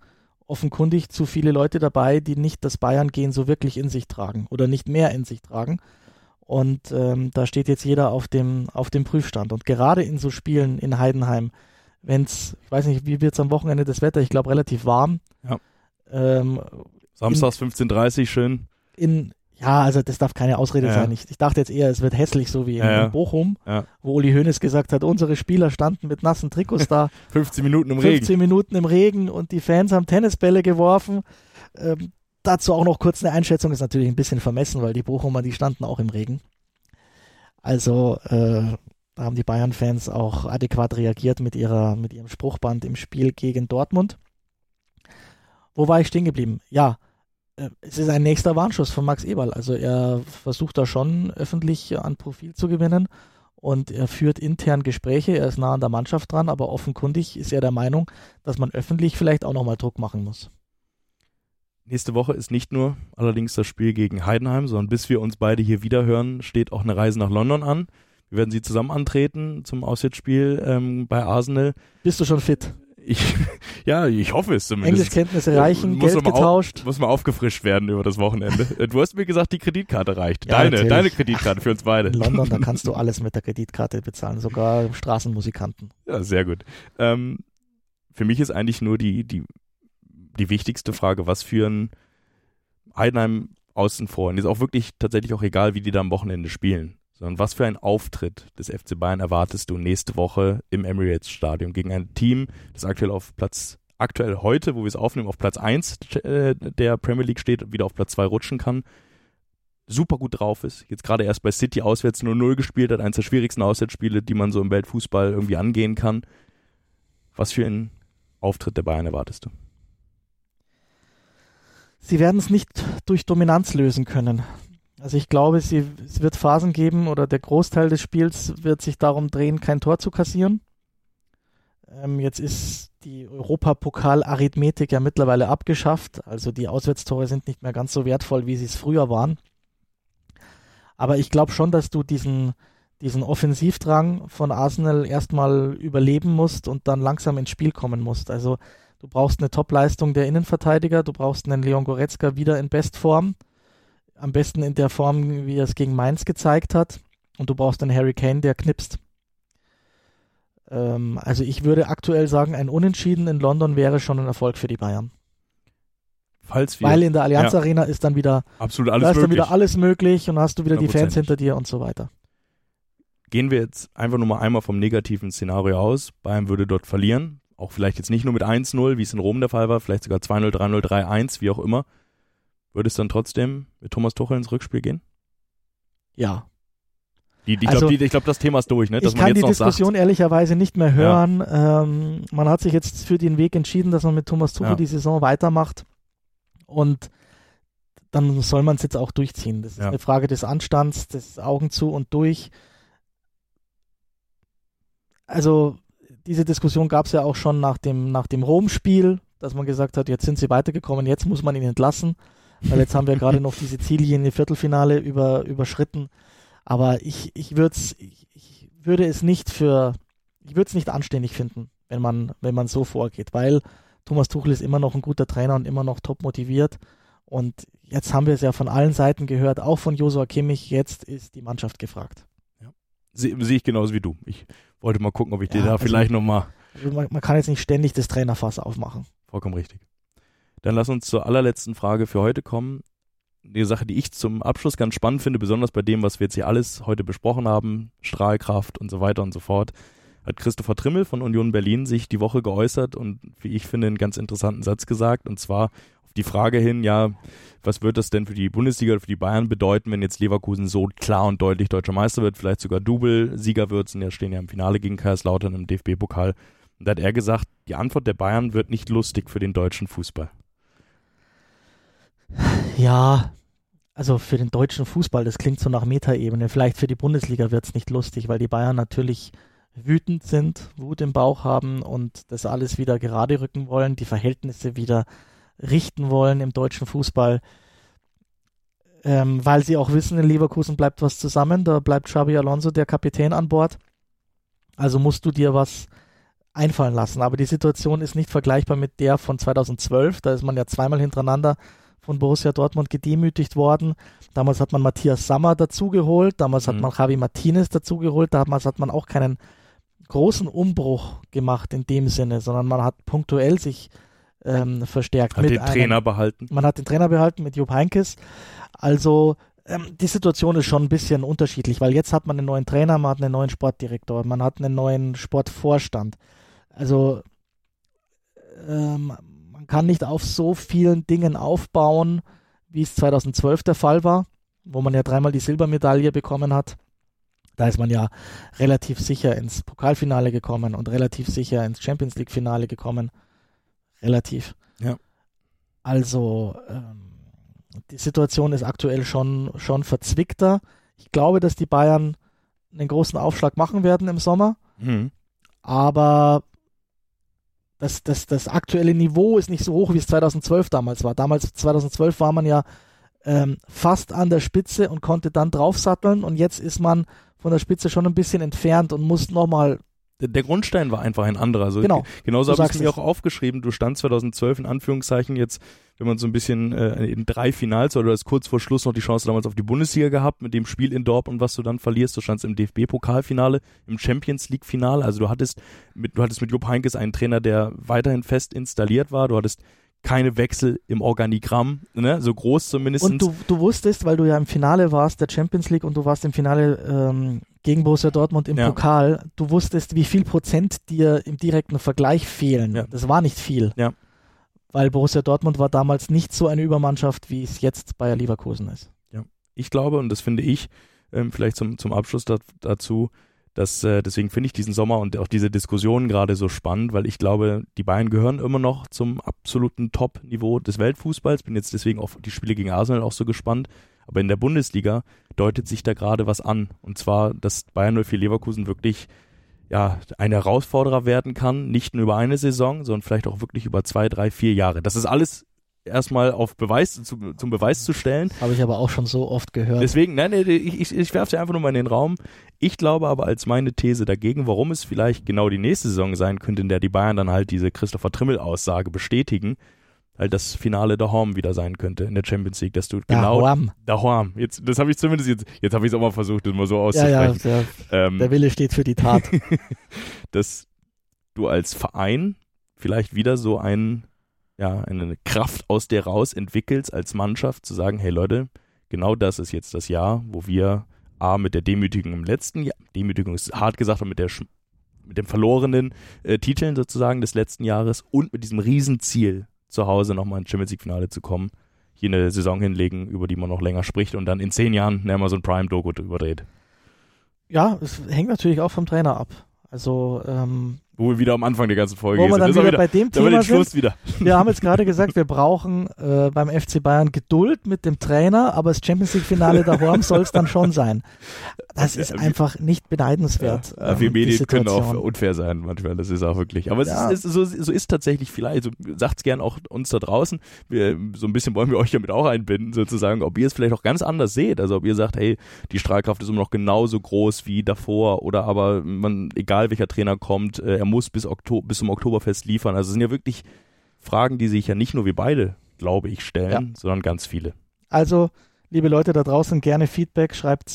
offenkundig zu viele Leute dabei, die nicht das Bayern-Gehen so wirklich in sich tragen oder nicht mehr in sich tragen. Und da steht jetzt jeder auf dem Prüfstand. Und gerade in so Spielen in Heidenheim, ich weiß nicht, wie wird es am Wochenende das Wetter? Ich glaube relativ warm. Ja. Samstags 15:30 schön. Also das darf keine Ausrede sein. Ich dachte jetzt eher, es wird hässlich, so wie in Bochum, wo Uli Hoeneß gesagt hat, unsere Spieler standen mit nassen Trikots da. 15 Minuten im Regen und die Fans haben Tennisbälle geworfen. Dazu auch noch kurz eine Einschätzung, ist natürlich ein bisschen vermessen, weil die Bochumer, die standen auch im Regen. Also da haben die Bayern-Fans auch adäquat reagiert mit ihrem Spruchband im Spiel gegen Dortmund. Wo war ich stehen geblieben? Ja, es ist ein nächster Warnschuss von Max Eberl. Also er versucht da schon öffentlich an Profil zu gewinnen und er führt intern Gespräche, er ist nah an der Mannschaft dran, aber offenkundig ist er der Meinung, dass man öffentlich vielleicht auch nochmal Druck machen muss. Nächste Woche ist nicht nur allerdings das Spiel gegen Heidenheim, sondern bis wir uns beide hier wieder hören, steht auch eine Reise nach London an. Wir werden sie zusammen antreten zum Auswärtsspiel bei Arsenal. Bist du schon fit? Ich hoffe es zumindest. Englischkenntnisse reichen, Geld getauscht. Muss mal aufgefrischt werden über das Wochenende. Du hast mir gesagt, die Kreditkarte reicht. Ja, deine Kreditkarte für uns beide. In London, da kannst du alles mit der Kreditkarte bezahlen, sogar Straßenmusikanten. Ja, sehr gut. Für mich ist eigentlich nur die wichtigste Frage, was für ein Heidenheim außen vor. Und ist auch wirklich tatsächlich auch egal, wie die da am Wochenende spielen. Sondern was für ein Auftritt des FC Bayern erwartest du nächste Woche im Emirates-Stadion gegen ein Team, das aktuell heute, wo wir es aufnehmen, auf Platz 1 der Premier League steht und wieder auf Platz 2 rutschen kann, super gut drauf ist, jetzt gerade erst bei City auswärts 0-0 gespielt hat, eines der schwierigsten Auswärtsspiele, die man so im Weltfußball irgendwie angehen kann. Was für ein Auftritt der Bayern erwartest du? Sie werden es nicht durch Dominanz lösen können. Also ich glaube, es wird Phasen geben oder der Großteil des Spiels wird sich darum drehen, kein Tor zu kassieren. Jetzt ist die Europapokal-Arithmetik ja mittlerweile abgeschafft. Also die Auswärtstore sind nicht mehr ganz so wertvoll, wie sie es früher waren. Aber ich glaube schon, dass du diesen Offensivdrang von Arsenal erstmal überleben musst und dann langsam ins Spiel kommen musst. Also du brauchst eine Top-Leistung der Innenverteidiger, du brauchst einen Leon Goretzka wieder in Bestform. Am besten in der Form, wie er es gegen Mainz gezeigt hat. Und du brauchst einen Harry Kane, der knipst. Also ich würde aktuell sagen, ein Unentschieden in London wäre schon ein Erfolg für die Bayern. Weil in der Allianz Arena ist dann wieder absolut alles möglich. Dann wieder alles möglich und hast du wieder die Fans hinter dir und so weiter. Gehen wir jetzt einfach nur mal einmal vom negativen Szenario aus. Bayern würde dort verlieren. Auch vielleicht jetzt nicht nur mit 1-0, wie es in Rom der Fall war, vielleicht sogar 2-0, 3-0, 3-1, wie auch immer. Würde es dann trotzdem mit Thomas Tuchel ins Rückspiel gehen? Ja. Ich glaube, das Thema ist durch, ne? Dass ich kann man jetzt die Diskussion ehrlicherweise nicht mehr hören. Ja. Man hat sich jetzt für den Weg entschieden, dass man mit Thomas Tuchel die Saison weitermacht. Und dann soll man es jetzt auch durchziehen. Das ist eine Frage des Anstands, des Augen zu und durch. Also diese Diskussion gab es ja auch schon nach dem Rom-Spiel, dass man gesagt hat, jetzt sind sie weitergekommen, jetzt muss man ihn entlassen. Weil jetzt haben wir gerade noch diese Ziellinie Viertelfinale überschritten. Aber ich würde es nicht anständig finden, wenn man so vorgeht, weil Thomas Tuchel ist immer noch ein guter Trainer und immer noch top motiviert. Und jetzt haben wir es ja von allen Seiten gehört, auch von Joshua Kimmich, jetzt ist die Mannschaft gefragt. Ja. Sehe ich genauso wie du. Ich wollte mal gucken, ob ich dir da vielleicht nochmal... Man kann jetzt nicht ständig das Trainerfass aufmachen. Vollkommen richtig. Dann lass uns zur allerletzten Frage für heute kommen. Die Sache, die ich zum Abschluss ganz spannend finde, besonders bei dem, was wir jetzt hier alles heute besprochen haben, Strahlkraft und so weiter und so fort, hat Christopher Trimmel von Union Berlin sich die Woche geäußert und wie ich finde einen ganz interessanten Satz gesagt, und zwar auf die Frage hin, ja, was wird das denn für die Bundesliga oder für die Bayern bedeuten, wenn jetzt Leverkusen so klar und deutlich deutscher Meister wird, vielleicht sogar Double-Sieger wird, und ja stehen ja im Finale gegen Kaiserslautern im DFB-Pokal. Und da hat er gesagt, die Antwort der Bayern wird nicht lustig für den deutschen Fußball. Ja, also für den deutschen Fußball, das klingt so nach Metaebene. Vielleicht für die Bundesliga wird es nicht lustig, weil die Bayern natürlich wütend sind, Wut im Bauch haben und das alles wieder gerade rücken wollen, die Verhältnisse wieder richten wollen im deutschen Fußball, weil sie auch wissen, in Leverkusen bleibt was zusammen, da bleibt Xabi Alonso, der Kapitän, an Bord. Also musst du dir was einfallen lassen. Aber die Situation ist nicht vergleichbar mit der von 2012. Da ist man ja zweimal hintereinander von Borussia Dortmund gedemütigt worden. Damals hat man Matthias Sammer dazugeholt, damals hat man Javi Martinez dazugeholt, damals hat man auch keinen großen Umbruch gemacht in dem Sinne, sondern man hat punktuell sich verstärkt. Hat den Trainer behalten. Man hat den Trainer behalten mit Jupp Heynckes. Also die Situation ist schon ein bisschen unterschiedlich, weil jetzt hat man einen neuen Trainer, man hat einen neuen Sportdirektor, man hat einen neuen Sportvorstand. Also man kann nicht auf so vielen Dingen aufbauen, wie es 2012 der Fall war, wo man ja 3-mal die Silbermedaille bekommen hat. Da ist man ja relativ sicher ins Pokalfinale gekommen und relativ sicher ins Champions-League-Finale gekommen. Relativ. Ja. Also die Situation ist aktuell schon verzwickter. Ich glaube, dass die Bayern einen großen Aufschlag machen werden im Sommer. Aber das aktuelle Niveau ist nicht so hoch, wie es 2012 damals war. 2012 war man ja fast an der Spitze und konnte dann draufsatteln und jetzt ist man von der Spitze schon ein bisschen entfernt und muss nochmal. Der Grundstein war einfach ein anderer. Also genauso habe ich es mir auch aufgeschrieben. Du standst 2012 in Anführungszeichen jetzt, wenn man so ein bisschen in 3 Finals oder das kurz vor Schluss noch die Chance damals auf die Bundesliga gehabt mit dem Spiel in Dortmund, was du dann verlierst. Du standst im DFB-Pokalfinale, im Champions-League-Finale. Also du hattest mit Jupp Heynckes einen Trainer, der weiterhin fest installiert war. Du hattest keine Wechsel im Organigramm, ne? So groß zumindest. Und du wusstest, weil du ja im Finale warst, der Champions League, und du warst im Finale gegen Borussia Dortmund im Pokal, du wusstest, wie viel Prozent dir im direkten Vergleich fehlen. Ja. Das war nicht viel. Ja. Weil Borussia Dortmund war damals nicht so eine Übermannschaft, wie es jetzt Bayer Leverkusen ist. Ja. Ich glaube, und das finde ich, vielleicht zum Abschluss dazu, deswegen finde ich diesen Sommer und auch diese Diskussion gerade so spannend, weil ich glaube, die Bayern gehören immer noch zum absoluten Top-Niveau des Weltfußballs. Bin jetzt deswegen auf die Spiele gegen Arsenal auch so gespannt. Aber in der Bundesliga deutet sich da gerade was an. Und zwar, dass Bayern 04 Leverkusen wirklich ein Herausforderer werden kann. Nicht nur über eine Saison, sondern vielleicht auch wirklich über 2, 3, 4 Jahre. Das ist alles erstmal zum Beweis zu stellen. Habe ich aber auch schon so oft gehört. Deswegen, ich werfe sie einfach nur mal in den Raum. Ich glaube aber als meine These dagegen, warum es vielleicht genau die nächste Saison sein könnte, in der die Bayern dann halt diese Christopher Trimmel-Aussage bestätigen, halt das Finale daheim wieder sein könnte in der Champions League, dass du daheim. Jetzt, das habe ich zumindest jetzt habe ich es auch mal versucht, das mal so auszusprechen. Der Wille steht für die Tat. Dass du als Verein vielleicht wieder so eine Kraft aus dir raus entwickelst als Mannschaft, zu sagen, hey Leute, genau das ist jetzt das Jahr, wo wir mit der Demütigung im letzten Jahr, Demütigung ist hart gesagt, aber mit dem verlorenen Titeln sozusagen des letzten Jahres und mit diesem Riesenziel zu Hause nochmal ins Champions League Finale zu kommen, hier eine Saison hinlegen, über die man noch länger spricht und dann in 10 Jahren mal so ein Prime-Doku drüber dreht. Ja, es hängt natürlich auch vom Trainer ab. Also wo wir wieder am Anfang der ganzen Folge sind. Wo wir dann wieder bei dem Thema sind. Wieder. Wir haben jetzt gerade gesagt, wir brauchen beim FC Bayern Geduld mit dem Trainer, aber das Champions-League-Finale daheim soll es dann schon sein. Das ist einfach nicht beneidenswert. Ja, wir Medien können auch unfair sein manchmal, das ist auch wirklich. Aber so ist tatsächlich vielleicht, also sagt es gern auch uns da draußen, so ein bisschen wollen wir euch damit auch einbinden, sozusagen, ob ihr es vielleicht auch ganz anders seht, also ob ihr sagt, hey, die Strahlkraft ist immer noch genauso groß wie davor oder aber egal welcher Trainer kommt, er muss bis zum Oktoberfest liefern. Also es sind ja wirklich Fragen, die sich ja nicht nur wir beide, glaube ich, stellen, sondern ganz viele. Also, liebe Leute da draußen, gerne Feedback, schreibt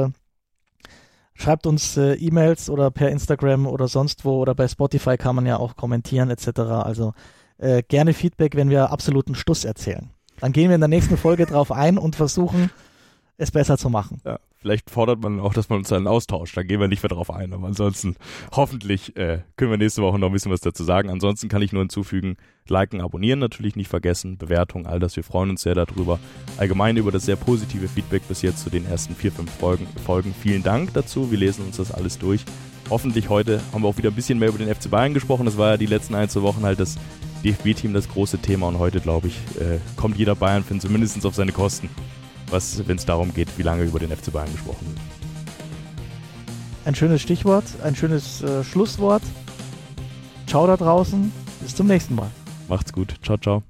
uns E-Mails oder per Instagram oder sonst wo oder bei Spotify kann man ja auch kommentieren etc. Also gerne Feedback, wenn wir absoluten Stuss erzählen. Dann gehen wir in der nächsten Folge drauf ein und versuchen, es besser zu machen. Ja, vielleicht fordert man auch, dass man uns dann austauscht. Da gehen wir nicht mehr drauf ein. Aber ansonsten, hoffentlich können wir nächste Woche noch ein bisschen was dazu sagen. Ansonsten kann ich nur hinzufügen, liken, abonnieren natürlich nicht vergessen, Bewertung, all das. Wir freuen uns sehr darüber. Allgemein über das sehr positive Feedback bis jetzt zu den ersten 4, 5 Folgen. Vielen Dank dazu. Wir lesen uns das alles durch. Hoffentlich heute haben wir auch wieder ein bisschen mehr über den FC Bayern gesprochen. Das war ja die letzten 1, 2 Wochen halt das DFB-Team das große Thema. Und heute, glaube ich, kommt jeder Bayern-Fan zumindest auf seine Kosten, wenn es darum geht, wie lange über den FC Bayern gesprochen wird. Ein schönes Stichwort, ein schönes Schlusswort. Ciao da draußen, bis zum nächsten Mal. Macht's gut, ciao, ciao.